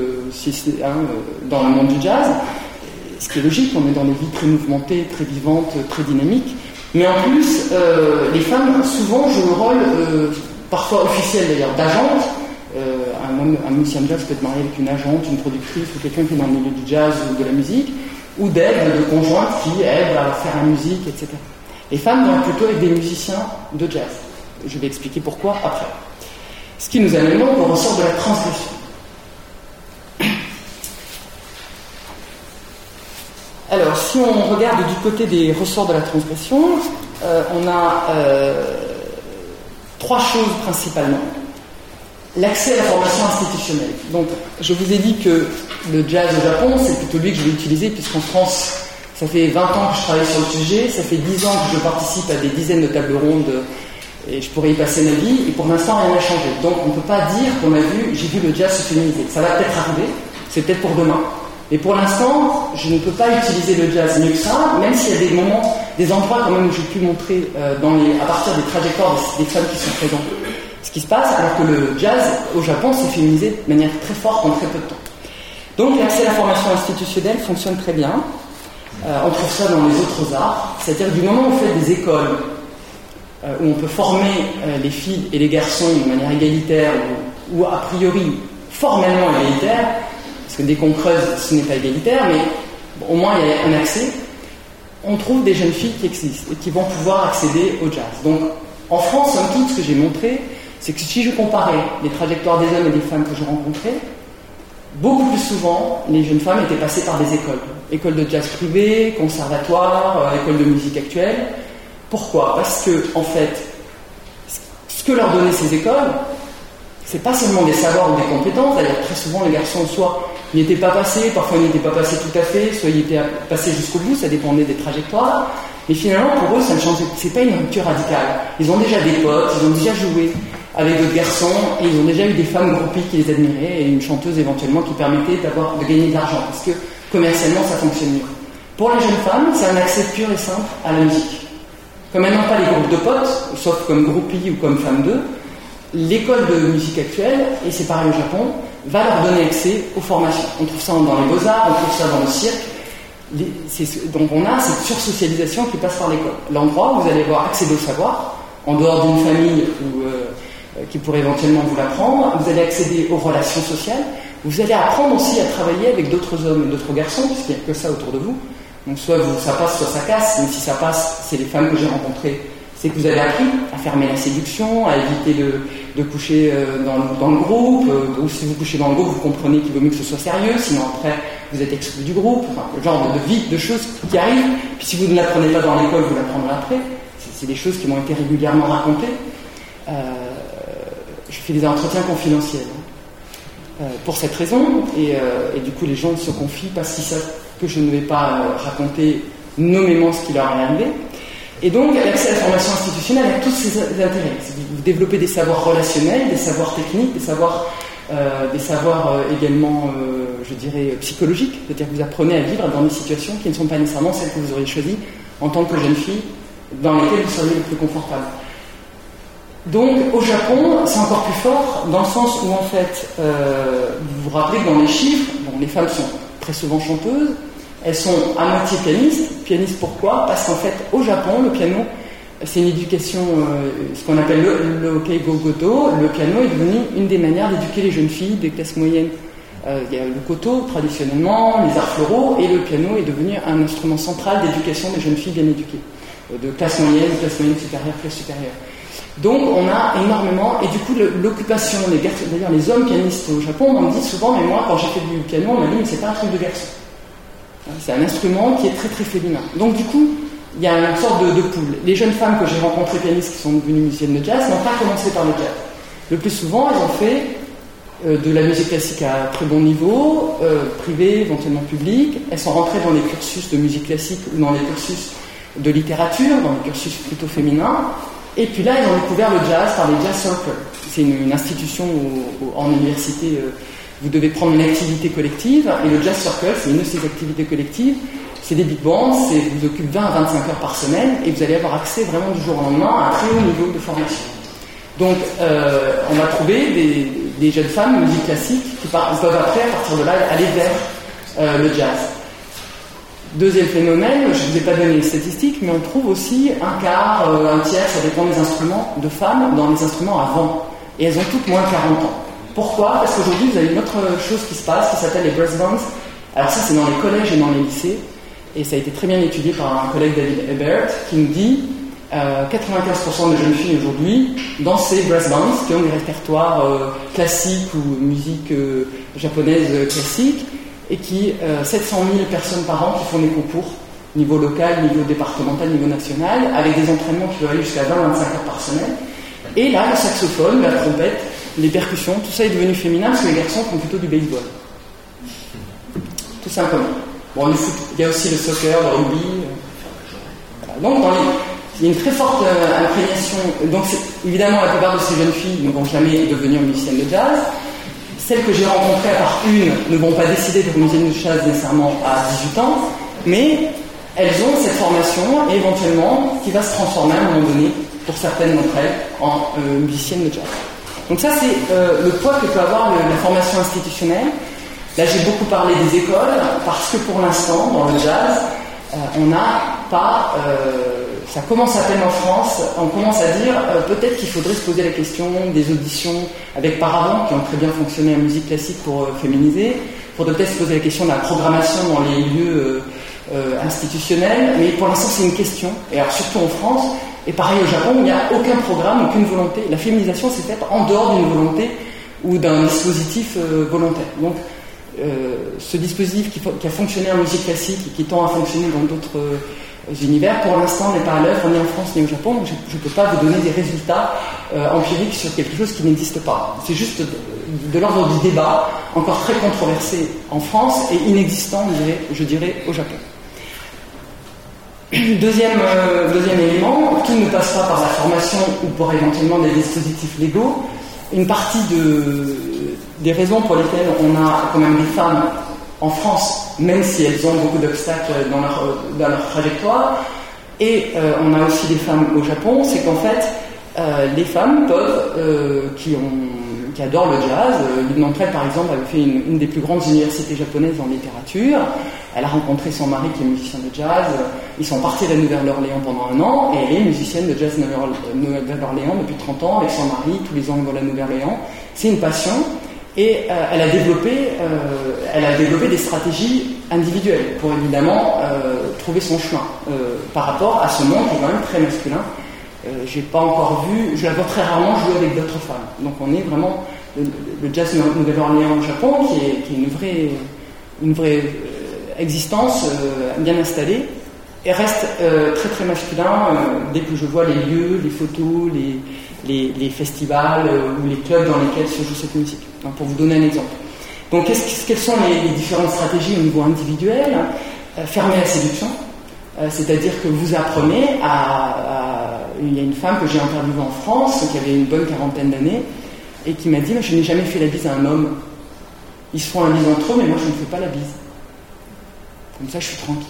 Speaker 4: dans le monde du jazz. Ce qui est logique, on est dans des vies très mouvementées, très vivantes, très dynamiques. Mais en plus, les femmes, souvent, jouent le rôle, parfois officiel d'ailleurs, d'agente. Un musicien de jazz peut être marié avec une agente, une productrice ou quelqu'un qui est dans le milieu du jazz ou de la musique, ou d'aide, de conjointe qui aide à faire la musique, etc. Les femmes vont plutôt être des musiciens de jazz. Je vais expliquer pourquoi après. Ce qui nous amène donc au ressort de la transgression. Alors, si on regarde du côté des ressorts de la transgression, on a 3 choses principalement. L'accès à la formation institutionnelle. Donc, je vous ai dit que le jazz au Japon, c'est plutôt lui que je vais utiliser, puisqu'en France, ça fait 20 ans que je travaille sur le sujet, ça fait 10 ans que je participe à des dizaines de tables rondes, et je pourrais y passer ma vie, et pour l'instant, rien n'a changé. Donc, on ne peut pas dire qu'on j'ai vu le jazz se féminiser. Ça va peut-être arriver, c'est peut-être pour demain. Mais pour l'instant, je ne peux pas utiliser le jazz mieux que ça, même s'il y a des moments, des endroits quand même où j'ai pu montrer à partir des trajectoires des femmes qui sont présentes ce qui se passe, alors que le jazz au Japon s'est féminisé de manière très forte en très peu de temps. Donc l'accès à la formation institutionnelle fonctionne très bien. On trouve ça dans les autres arts, c'est-à-dire du moment où on fait des écoles où on peut former les filles et les garçons de manière égalitaire ou a priori formellement égalitaire, parce que dès qu'on creuse, ce n'est pas égalitaire, mais au moins il y a un accès, on trouve des jeunes filles qui existent et qui vont pouvoir accéder au jazz. Donc en France, somme toute, ce que j'ai montré, c'est que si je comparais les trajectoires des hommes et des femmes que j'ai rencontrées, beaucoup plus souvent, les jeunes femmes étaient passées par des écoles. Écoles de jazz privées, conservatoires, écoles de musique actuelle. Pourquoi ? Parce que, en fait, ce que leur donnaient ces écoles, c'est pas seulement des savoirs ou des compétences. D'ailleurs, très souvent, les garçons, soit n'y étaient pas passés, parfois ils n'y étaient pas passés tout à fait, soit ils étaient passés jusqu'au bout, ça dépendait des trajectoires. Mais finalement, pour eux, ça ne changeait. C'est pas une rupture radicale. Ils ont déjà des potes, ils ont déjà joué avec d'autres garçons, et ils ont déjà eu des femmes groupies qui les admiraient, et une chanteuse éventuellement qui permettait de gagner de l'argent, parce que commercialement, ça fonctionne mieux. Pour les jeunes femmes, c'est un accès pur et simple à la musique. Comme elles n'ont pas les groupes de potes, sauf comme groupies ou comme femmes d'eux, l'école de musique actuelle, et c'est pareil au Japon, va leur donner accès aux formations. On trouve ça dans les beaux-arts, on trouve ça dans le cirque. Donc on a cette sursocialisation qui passe par l'école. L'endroit où vous allez avoir accès au savoir, en dehors d'une famille qui pourrait éventuellement vous l'apprendre, vous allez accéder aux relations sociales, vous allez apprendre aussi à travailler avec d'autres hommes et d'autres garçons, puisqu'il n'y a que ça autour de vous. Donc soit ça passe, soit ça casse, mais si ça passe, c'est les femmes que j'ai rencontrées, c'est que vous avez appris à fermer la séduction, à éviter de coucher dans le groupe, ou si vous couchez dans le groupe, vous comprenez qu'il vaut mieux que ce soit sérieux, sinon après vous êtes exclu du groupe, enfin, le genre de choses qui arrivent, puis si vous ne l'apprenez pas dans l'école, vous l'apprendrez après. C'est des choses qui m'ont été régulièrement racontées. Je fais des entretiens confidentiels pour cette raison, et du coup les gens se confient parce qu'ils savent que je ne vais pas raconter nommément ce qui leur est arrivé. Et donc, l'accès à la formation institutionnelle a tous ses intérêts. Vous développez des savoirs relationnels, des savoirs techniques, des savoirs également, je dirais, psychologiques. C'est-à-dire que vous apprenez à vivre dans des situations qui ne sont pas nécessairement celles que vous auriez choisies en tant que jeune fille, dans lesquelles vous seriez le plus confortable. Donc, au Japon, c'est encore plus fort, dans le sens où, en fait, vous vous rappelez que dans les chiffres, bon, les femmes sont très souvent chanteuses, elles sont à moitié pianistes. Pianistes pourquoi ? Parce qu'en fait, au Japon, le piano, c'est une éducation, ce qu'on appelle le Keigo-Goto. Le piano est devenu une des manières d'éduquer les jeunes filles des classes moyennes. Il y a le koto, traditionnellement, les arts floraux, et le piano est devenu un instrument central d'éducation des jeunes filles bien éduquées, de classe moyenne supérieure, classe supérieure. Donc on a énormément, et du coup l'occupation, d'ailleurs les hommes pianistes au Japon m'ont dit souvent, mais moi quand j'ai fait du piano, on m'a dit mais c'est pas un truc de garçon. C'est un instrument qui est très très féminin. Donc du coup, il y a une sorte de pool. Les jeunes femmes que j'ai rencontrées pianistes qui sont devenues musiciennes de jazz n'ont pas commencé par le jazz. Le plus souvent, elles ont fait de la musique classique à très bon niveau, privé, éventuellement public. Elles sont rentrées dans les cursus de musique classique ou dans les cursus de littérature, dans les cursus plutôt féminins. Et puis là, ils ont découvert le jazz par les jazz circles. C'est une institution en université. Vous devez prendre une activité collective. Et le jazz circle, c'est une de ces activités collectives. C'est des big bands, vous occupez 20 à 25 heures par semaine. Et vous allez avoir accès vraiment du jour au lendemain à un très haut niveau de formation. Donc, on va trouver des jeunes femmes de musique classique qui peuvent après, à partir de là, aller vers le jazz. Deuxième phénomène, je ne vous ai pas donné les statistiques, mais on trouve aussi un quart, un tiers, ça dépend des instruments, de femmes dans les instruments à vent. Et elles ont toutes moins de 40 ans. Pourquoi ? Parce qu'aujourd'hui, vous avez une autre chose qui se passe, qui s'appelle les brass bands. Alors ça, c'est dans les collèges et dans les lycées. Et ça a été très bien étudié par un collègue, David Ebert, qui nous dit 95% de jeunes filles aujourd'hui dans ces brass bands, qui ont des répertoires classiques ou musique japonaise classique, et qui 700 000 personnes par an qui font des concours, niveau local, niveau départemental, niveau national, avec des entraînements qui peuvent aller jusqu'à 20-25 heures par semaine. Et là, le saxophone, la trompette, les percussions, tout ça est devenu féminin parce que les garçons font plutôt du baseball. Tout simplement. Bon, le foot, il y a aussi le soccer, le rugby. Voilà. Donc, il y a une très forte imprégnation. Donc, évidemment, la plupart de ces jeunes filles ne vont jamais devenir musiciennes de jazz. Celles que j'ai rencontrées à part une ne vont pas décider de musiciennes de jazz nécessairement à 18 ans, mais elles ont cette formation et éventuellement qui va se transformer à un moment donné, pour certaines d'entre elles, en musiciennes de jazz. Donc ça, c'est le poids que peut avoir la formation institutionnelle. Là, j'ai beaucoup parlé des écoles, parce que pour l'instant, dans le jazz, on n'a pas... ça commence à peine en France, on commence à dire peut-être qu'il faudrait se poser la question des auditions avec Paravent, qui ont très bien fonctionné en musique classique pour féminiser. Il faudrait peut-être se poser la question de la programmation dans les lieux institutionnels, mais pour l'instant c'est une question, et alors surtout en France, et pareil au Japon, il n'y a aucun programme, aucune volonté. La féminisation s'est faite en dehors d'une volonté ou d'un dispositif volontaire. Donc ce dispositif qui a fonctionné en musique classique et qui tend à fonctionner dans d'autres univers, pour l'instant n'est pas à l'œuvre ni en France ni au Japon, donc je ne peux pas vous donner des résultats empiriques sur quelque chose qui n'existe pas. C'est juste de l'ordre du débat, encore très controversé en France et inexistant, je dirais, au Japon. Deuxième élément, qui ne passe pas par la formation ou par éventuellement des dispositifs légaux, une partie des raisons pour lesquelles on a quand même des femmes en France, même si elles ont beaucoup d'obstacles dans leur trajectoire, et on a aussi des femmes au Japon, c'est qu'en fait, les femmes peuvent, qui adorent le jazz, l'une d'entre elles par exemple avait fait une des plus grandes universités japonaises en littérature, elle a rencontré son mari qui est musicien de jazz, ils sont partis à la Nouvelle-Orléans pendant 1 an, et elle est musicienne de jazz Nouvelle-Orléans depuis 30 ans, avec son mari, tous les ans ils vont à la Nouvelle-Orléans, c'est une passion. Et elle a développé des stratégies individuelles pour évidemment trouver son chemin par rapport à ce monde qui est quand même très masculin. J'ai pas encore vu, je la vois très rarement jouer avec d'autres femmes. Donc on est vraiment le jazz Nouvelle-Orléans au Japon qui est une vraie existence bien installée et reste très très masculin dès que je vois les lieux, les photos, les festivals ou les clubs dans lesquels se joue cette musique. Donc, pour vous donner un exemple. Donc quelles sont les différentes stratégies au niveau individuel ? Fermer la séduction. C'est-à-dire que vous apprenez il y a une femme que j'ai interviewée en France, qui avait une bonne quarantaine d'années, et qui m'a dit « Je n'ai jamais fait la bise à un homme. Ils se font la bise entre eux, mais moi je ne fais pas la bise. Comme ça, je suis tranquille. »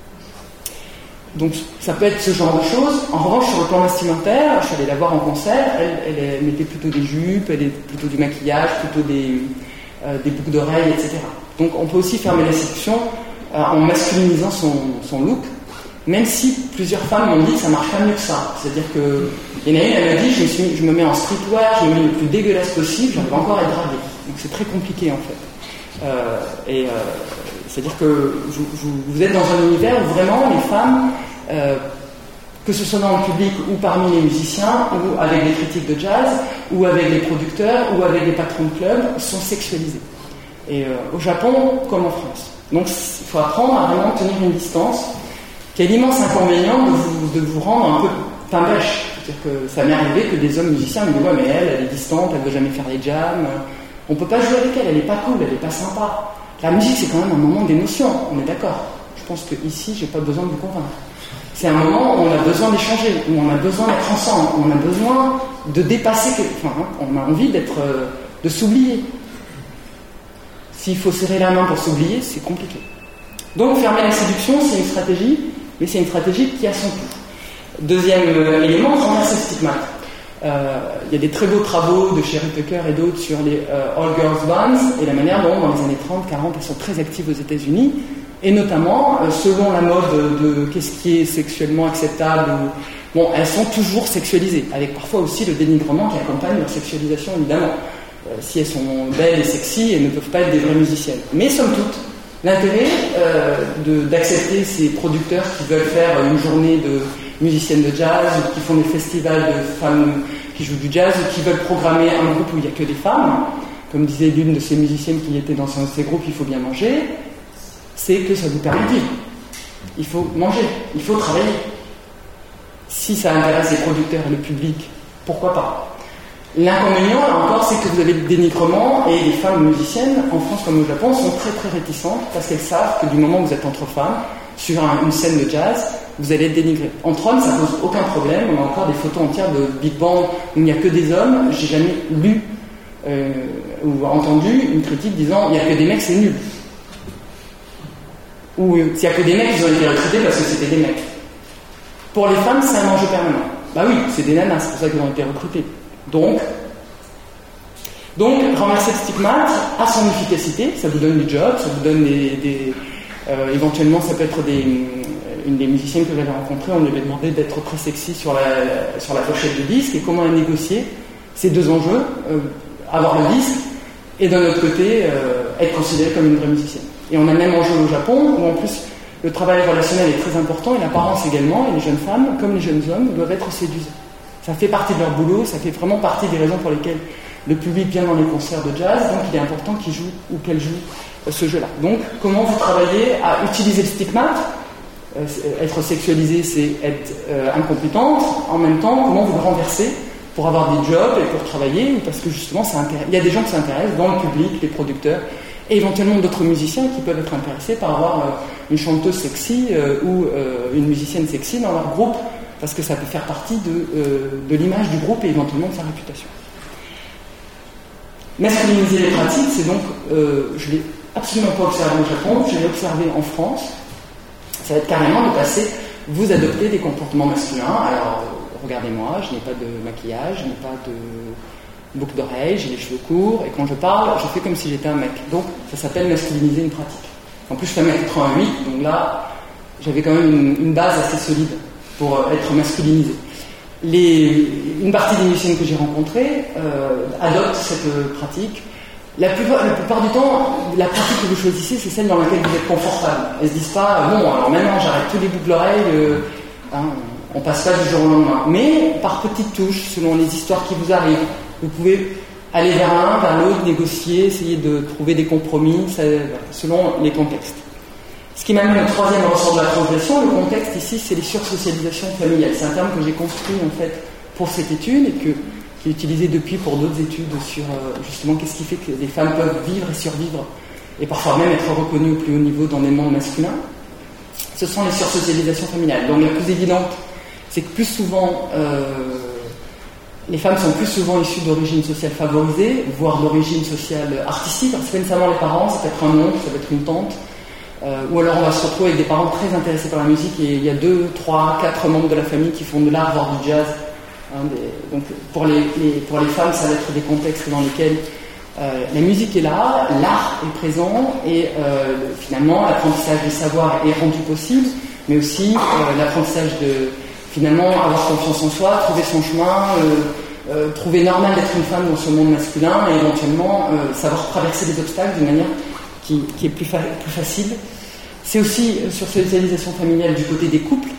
Speaker 4: Donc ça peut être ce genre de choses. En revanche, sur le plan vestimentaire, je suis allée la voir en concert, elle mettait plutôt des jupes, elle était plutôt du maquillage, plutôt des boucles d'oreilles, etc. Donc on peut aussi fermer la séduction en masculinisant son look, même si plusieurs femmes m'ont dit que ça marche pas mieux que ça. C'est-à-dire que il y en a une, elle m'a dit je me mets en streetwear, je me mets le plus dégueulasse possible, j'arrive encore à être draguée. Donc c'est très compliqué en fait. C'est-à-dire que vous êtes dans un univers où vraiment les femmes, que ce soit dans le public ou parmi les musiciens, ou avec les critiques de jazz, ou avec les producteurs, ou avec les patrons de clubs, sont sexualisées. Et au Japon, comme en France. Donc il faut apprendre à vraiment tenir une distance, qui a l'immense inconvénient de vous rendre un peu pain-bêche. C'est-à-dire que ça m'est arrivé que des hommes musiciens me disent « Ouais, mais elle est distante, elle ne veut jamais faire les jams. On ne peut pas jouer avec elle n'est pas cool, elle n'est pas sympa. » La musique, c'est quand même un moment d'émotion, on est d'accord. Je pense qu'ici, je n'ai pas besoin de vous convaincre. C'est un moment où on a besoin d'échanger, où on a besoin d'être ensemble, où on a besoin de dépasser, on a envie de s'oublier. S'il faut serrer la main pour s'oublier, c'est compliqué. Donc, fermer la séduction, c'est une stratégie, mais c'est une stratégie qui a son coût. Deuxième élément, renverser le stigmate. Il y a des très beaux travaux de Sherry Tucker et d'autres sur les All Girls Bands et la manière dont, dans les années 30, 40, elles sont très actives aux États-Unis, et notamment, selon la mode de qu'est-ce qui est sexuellement acceptable, elles sont toujours sexualisées, avec parfois aussi le dénigrement qui accompagne leur sexualisation, évidemment. Si elles sont belles et sexy, elles ne peuvent pas être des vraies musiciennes. Mais somme toute, l'intérêt d'accepter ces producteurs qui veulent faire une journée de musiciennes de jazz, ou qui font des festivals de femmes qui jouent du jazz, ou qui veulent programmer un groupe où il n'y a que des femmes, comme disait l'une de ces musiciennes qui était dans un de ces groupes, il faut bien manger, c'est que ça vous permet de vivre. Il faut manger, il faut travailler. Si ça intéresse les producteurs et le public, pourquoi pas? L'inconvénient, là encore, c'est que vous avez le dénigrement, et les femmes musiciennes, en France comme au Japon, sont très très réticentes, parce qu'elles savent que du moment où vous êtes entre femmes, sur une scène de jazz, vous allez être dénigré. Entre hommes, ça pose aucun problème. On a encore des photos entières de big band où il n'y a que des hommes. J'ai jamais lu ou entendu une critique disant il n'y a que des mecs, c'est nul. Ou s'il n'y a que des mecs, ils ont été recrutés parce que c'était des mecs. Pour les femmes, c'est un enjeu permanent. Bah oui, c'est des nanas, c'est pour ça qu'ils ont été recrutés. Donc renverser le stigmate a son efficacité. Ça vous donne du job, ça vous donne éventuellement, ça peut être une des musiciennes que j'avais rencontrées, on lui avait demandé d'être très sexy sur la pochette du disque, et comment elle négociait ces deux enjeux, avoir le disque, et d'un autre côté, être considérée comme une vraie musicienne. Et on a le même enjeu au Japon, où en plus, le travail relationnel est très important, et l'apparence également, et les jeunes femmes, comme les jeunes hommes, doivent être séduisants. Ça fait partie de leur boulot, ça fait vraiment partie des raisons pour lesquelles le public vient dans les concerts de jazz, donc il est important qu'ils jouent ou qu'elles jouent ce jeu-là. Donc, comment vous travaillez à utiliser le stigmate? Être sexualisé, c'est être incompétente. En même temps, comment vous le renversez pour avoir des jobs et pour travailler? Parce que justement, il y a des gens qui s'intéressent dans le public, les producteurs, et éventuellement d'autres musiciens qui peuvent être intéressés par avoir une chanteuse sexy ou une musicienne sexy dans leur groupe, parce que ça peut faire partie de l'image du groupe et éventuellement de sa réputation. Masculiniser les pratiques, c'est donc, je ne l'ai absolument pas observé au Japon, je l'ai observé en France. Ça va être carrément de passer, vous adoptez des comportements masculins. Alors, regardez-moi, je n'ai pas de maquillage, je n'ai pas de boucle d'oreille, j'ai les cheveux courts, et quand je parle, je fais comme si j'étais un mec. Donc, ça s'appelle masculiniser une pratique. En plus, je fais 1m88, donc là, j'avais quand même une base assez solide pour être masculinisé. Une partie des musiciennes que j'ai rencontrées adoptent cette pratique. La plupart du temps, la pratique que vous choisissez, c'est celle dans laquelle vous êtes confortable. Elles ne se disent pas, bon, alors maintenant j'arrête tous les boucles d'oreilles, on passe pas du jour au lendemain. Mais par petites touches, selon les histoires qui vous arrivent, vous pouvez aller vers l'un, vers l'autre, négocier, essayer de trouver des compromis, selon les contextes. Ce qui m'amène au troisième ressort de la transgression. Le contexte ici, c'est les sursocialisations familiales. C'est un terme que j'ai construit en fait pour cette étude et qui est utilisé depuis pour d'autres études sur justement qu'est-ce qui fait que les femmes peuvent vivre et survivre et parfois même être reconnues au plus haut niveau dans des mondes masculins. ce sont les sursocialisations familiales. Donc la plus évidente, c'est que plus souvent, les femmes sont plus souvent issues d'origines sociales favorisées, voire d'origines sociales artistiques. Alors, c'est pas nécessairement les parents, ça peut être un oncle, ça peut être une tante. Ou alors on va se retrouver avec des parents très intéressés par la musique et il y a 2, 3, 4 membres de la famille qui font de l'art, voire du jazz. Donc pour les femmes, ça va être des contextes dans lesquels la musique est là, l'art est présent et finalement l'apprentissage des savoirs est rendu possible, mais aussi l'apprentissage de finalement avoir confiance en soi, trouver son chemin, trouver normal d'être une femme dans ce monde masculin et éventuellement savoir traverser des obstacles d'une manière qui est plus facile. C'est aussi sur socialisation familiale du côté des couples.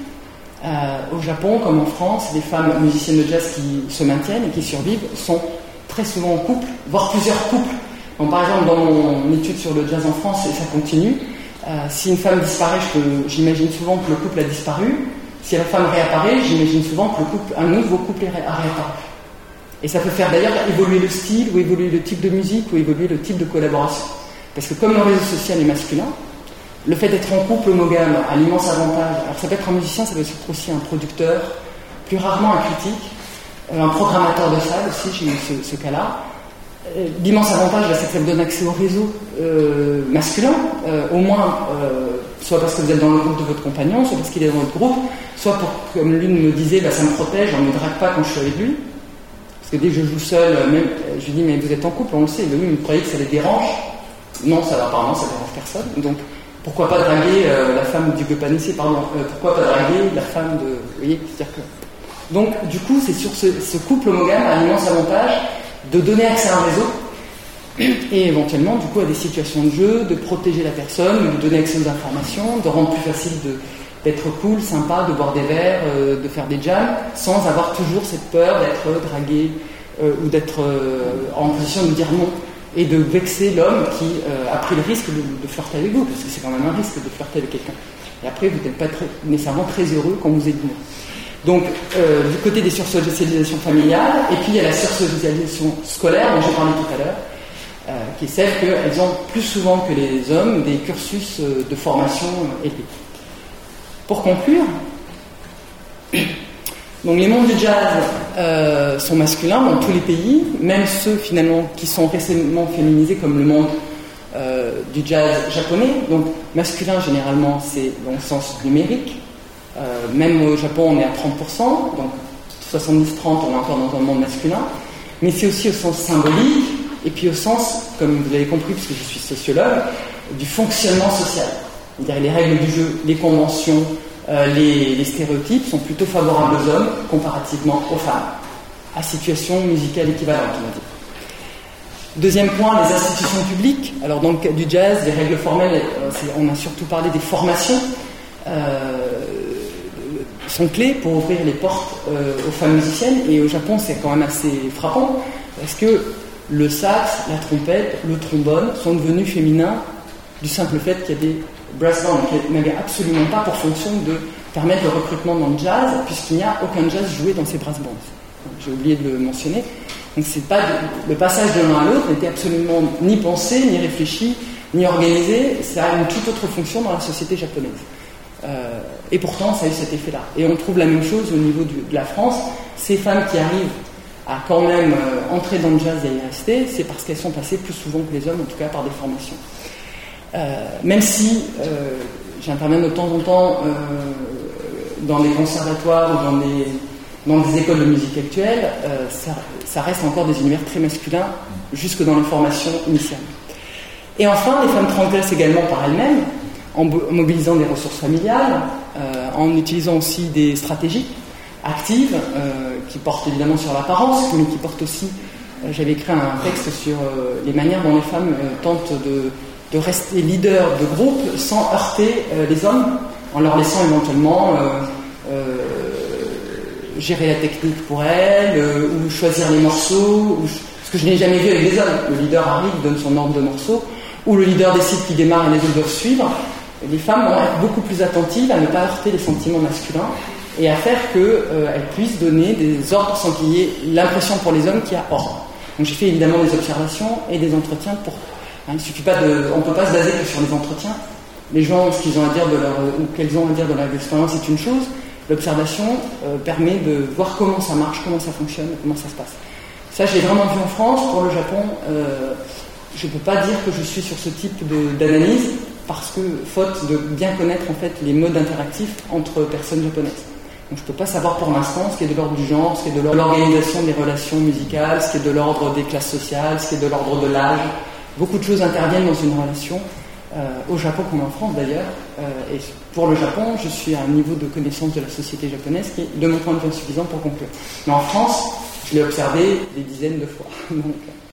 Speaker 4: Au Japon, comme en France, les femmes musiciennes de jazz qui se maintiennent et qui survivent sont très souvent en couple, voire plusieurs couples. Donc, par exemple, dans mon étude sur le jazz en France, et ça continue, si une femme disparaît, j'imagine souvent que le couple a disparu. Si la femme réapparaît, j'imagine souvent que un nouveau couple a réapparu. Et ça peut faire d'ailleurs évoluer le style, ou évoluer le type de musique, ou évoluer le type de collaboration. Parce que comme le réseau social est masculin, le fait d'être en couple homogame a l'immense avantage. Alors ça peut être un musicien, ça peut être aussi un producteur, plus rarement un critique, un programmateur de salle aussi, j'ai eu ce cas-là. L'immense avantage, c'est que ça vous donne accès au réseau masculin, au moins, soit parce que vous êtes dans le groupe de votre compagnon, soit parce qu'il est dans votre groupe, soit pour, comme l'une me disait, ça me protège, on ne me drague pas quand je suis avec lui. Parce que dès que je joue seul, même, je lui dis, mais vous êtes en couple, on le sait. Mais oui, mais vous croyez que ça les dérange? Non, apparemment, ça ne dérange personne. Donc, pourquoi pas draguer la femme du Gopanissé, pourquoi pas draguer la femme de... Vous voyez, c'est-à-dire que... Donc, du coup, c'est sur ce couple homogame a l'immense avantage de donner accès à un réseau et éventuellement, du coup, à des situations de jeu, de protéger la personne, de donner accès aux informations, de rendre plus facile d'être cool, sympa, de boire des verres, de faire des jams, sans avoir toujours cette peur d'être dragué ou d'être en position de dire non et de vexer l'homme qui a pris le risque de flirter avec vous, parce que c'est quand même un risque de flirter avec quelqu'un. Et après, vous n'êtes pas nécessairement très heureux quand vous êtes non. Donc, du côté des sursocialisations familiales, et puis il y a la sursocialisation scolaire dont j'ai parlé tout à l'heure, qui est celle qu'elles ont plus souvent que les hommes des cursus de formation élevés. Pour conclure, donc les mondes du jazz sont masculins dans tous les pays, même ceux finalement qui sont récemment féminisés comme le monde du jazz japonais. Donc masculin généralement c'est dans le sens numérique. Même au Japon, on est à 30%, donc 70-30, on est encore dans un monde masculin, mais c'est aussi au sens symbolique, et puis au sens, comme vous l'avez compris, puisque je suis sociologue, du fonctionnement social. C'est-à-dire les règles du jeu, les conventions, les stéréotypes sont plutôt favorables aux hommes comparativement aux femmes, à situation musicale équivalente, on va dire. Deuxième point, les institutions publiques. Alors dans le cas du jazz, des règles formelles, on a surtout parlé des formations, sont clés pour ouvrir les portes aux femmes musiciennes. Et au Japon, c'est quand même assez frappant parce que le sax, la trompette, le trombone sont devenus féminins du simple fait qu'il y a des brass bands qui n'avaient absolument pas pour fonction de permettre le recrutement dans le jazz, puisqu'il n'y a aucun jazz joué dans ces brass bands. J'ai oublié de le mentionner. Donc le passage de l'un à l'autre n'était absolument ni pensé, ni réfléchi, ni organisé. Ça a une toute autre fonction dans la société japonaise. Et pourtant, ça a eu cet effet-là. Et on trouve la même chose au niveau de la France. Ces femmes qui arrivent à quand même entrer dans le jazz et y rester, c'est parce qu'elles sont passées plus souvent que les hommes, en tout cas par des formations. Même si j'interviens de temps en temps dans des conservatoires ou dans des écoles de musique actuelle, ça reste encore des univers très masculins, jusque dans les formations initiales. Et enfin, les femmes transgressent également par elles-mêmes, en mobilisant des ressources familiales, en utilisant aussi des stratégies actives qui portent évidemment sur l'apparence, mais qui portent aussi, j'avais écrit un texte sur les manières dont les femmes tentent de rester leaders de groupe sans heurter les hommes, en leur laissant éventuellement gérer la technique pour elles, ou choisir les morceaux, ce que je n'ai jamais vu avec les hommes. Le leader arrive, donne son ordre de morceaux, ou le leader décide qu'il démarre et les autres doivent suivre. Les femmes vont être beaucoup plus attentives à ne pas heurter les sentiments masculins et à faire qu'elles puissent donner des ordres sans qu'il y ait l'impression pour les hommes qu'il y a ordre. Donc j'ai fait évidemment des observations et des entretiens pour... il suffit pas on ne peut pas se baser que sur les entretiens les gens, ce qu'ils ont à dire ou qu'elles ont à dire de leur expérience, c'est une chose. L'observation permet de voir comment ça marche, comment ça fonctionne, comment ça se passe. Ça, je l'ai vraiment vu en France. Pour le Japon, je ne peux pas dire que je suis sur ce type d'analyse parce que, faute de bien connaître en fait les modes interactifs entre personnes japonaises. Donc, je ne peux pas savoir pour l'instant ce qui est de l'ordre du genre, ce qui est de l'organisation des relations musicales, ce qui est de l'ordre des classes sociales, ce qui est de l'ordre de l'âge. Beaucoup de choses interviennent dans une relation, au Japon comme en France d'ailleurs. Et pour le Japon, je suis à un niveau de connaissance de la société japonaise qui est, de mon point de vue, insuffisant pour conclure. Mais en France, je l'ai observé des dizaines de fois. Donc,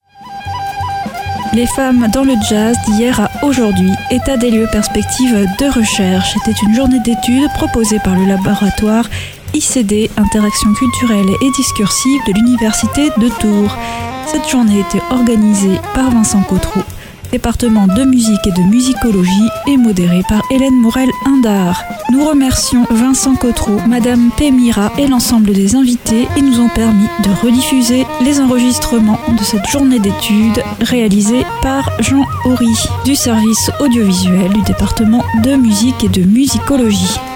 Speaker 1: Les femmes dans le jazz d'hier à aujourd'hui, état des lieux, perspective de recherche. C'était une journée d'études proposée par le laboratoire ICD, Interaction culturelle et discursive de l'Université de Tours. Cette journée était organisée par Vincent Cotreau, département de musique et de musicologie, et modérée par Hélène Morel-Indard. Nous remercions Vincent Cotreau, Madame Pémira et l'ensemble des invités et nous ont permis de rediffuser les enregistrements de cette journée d'études réalisée par Jean Horry du service audiovisuel du département de musique et de musicologie.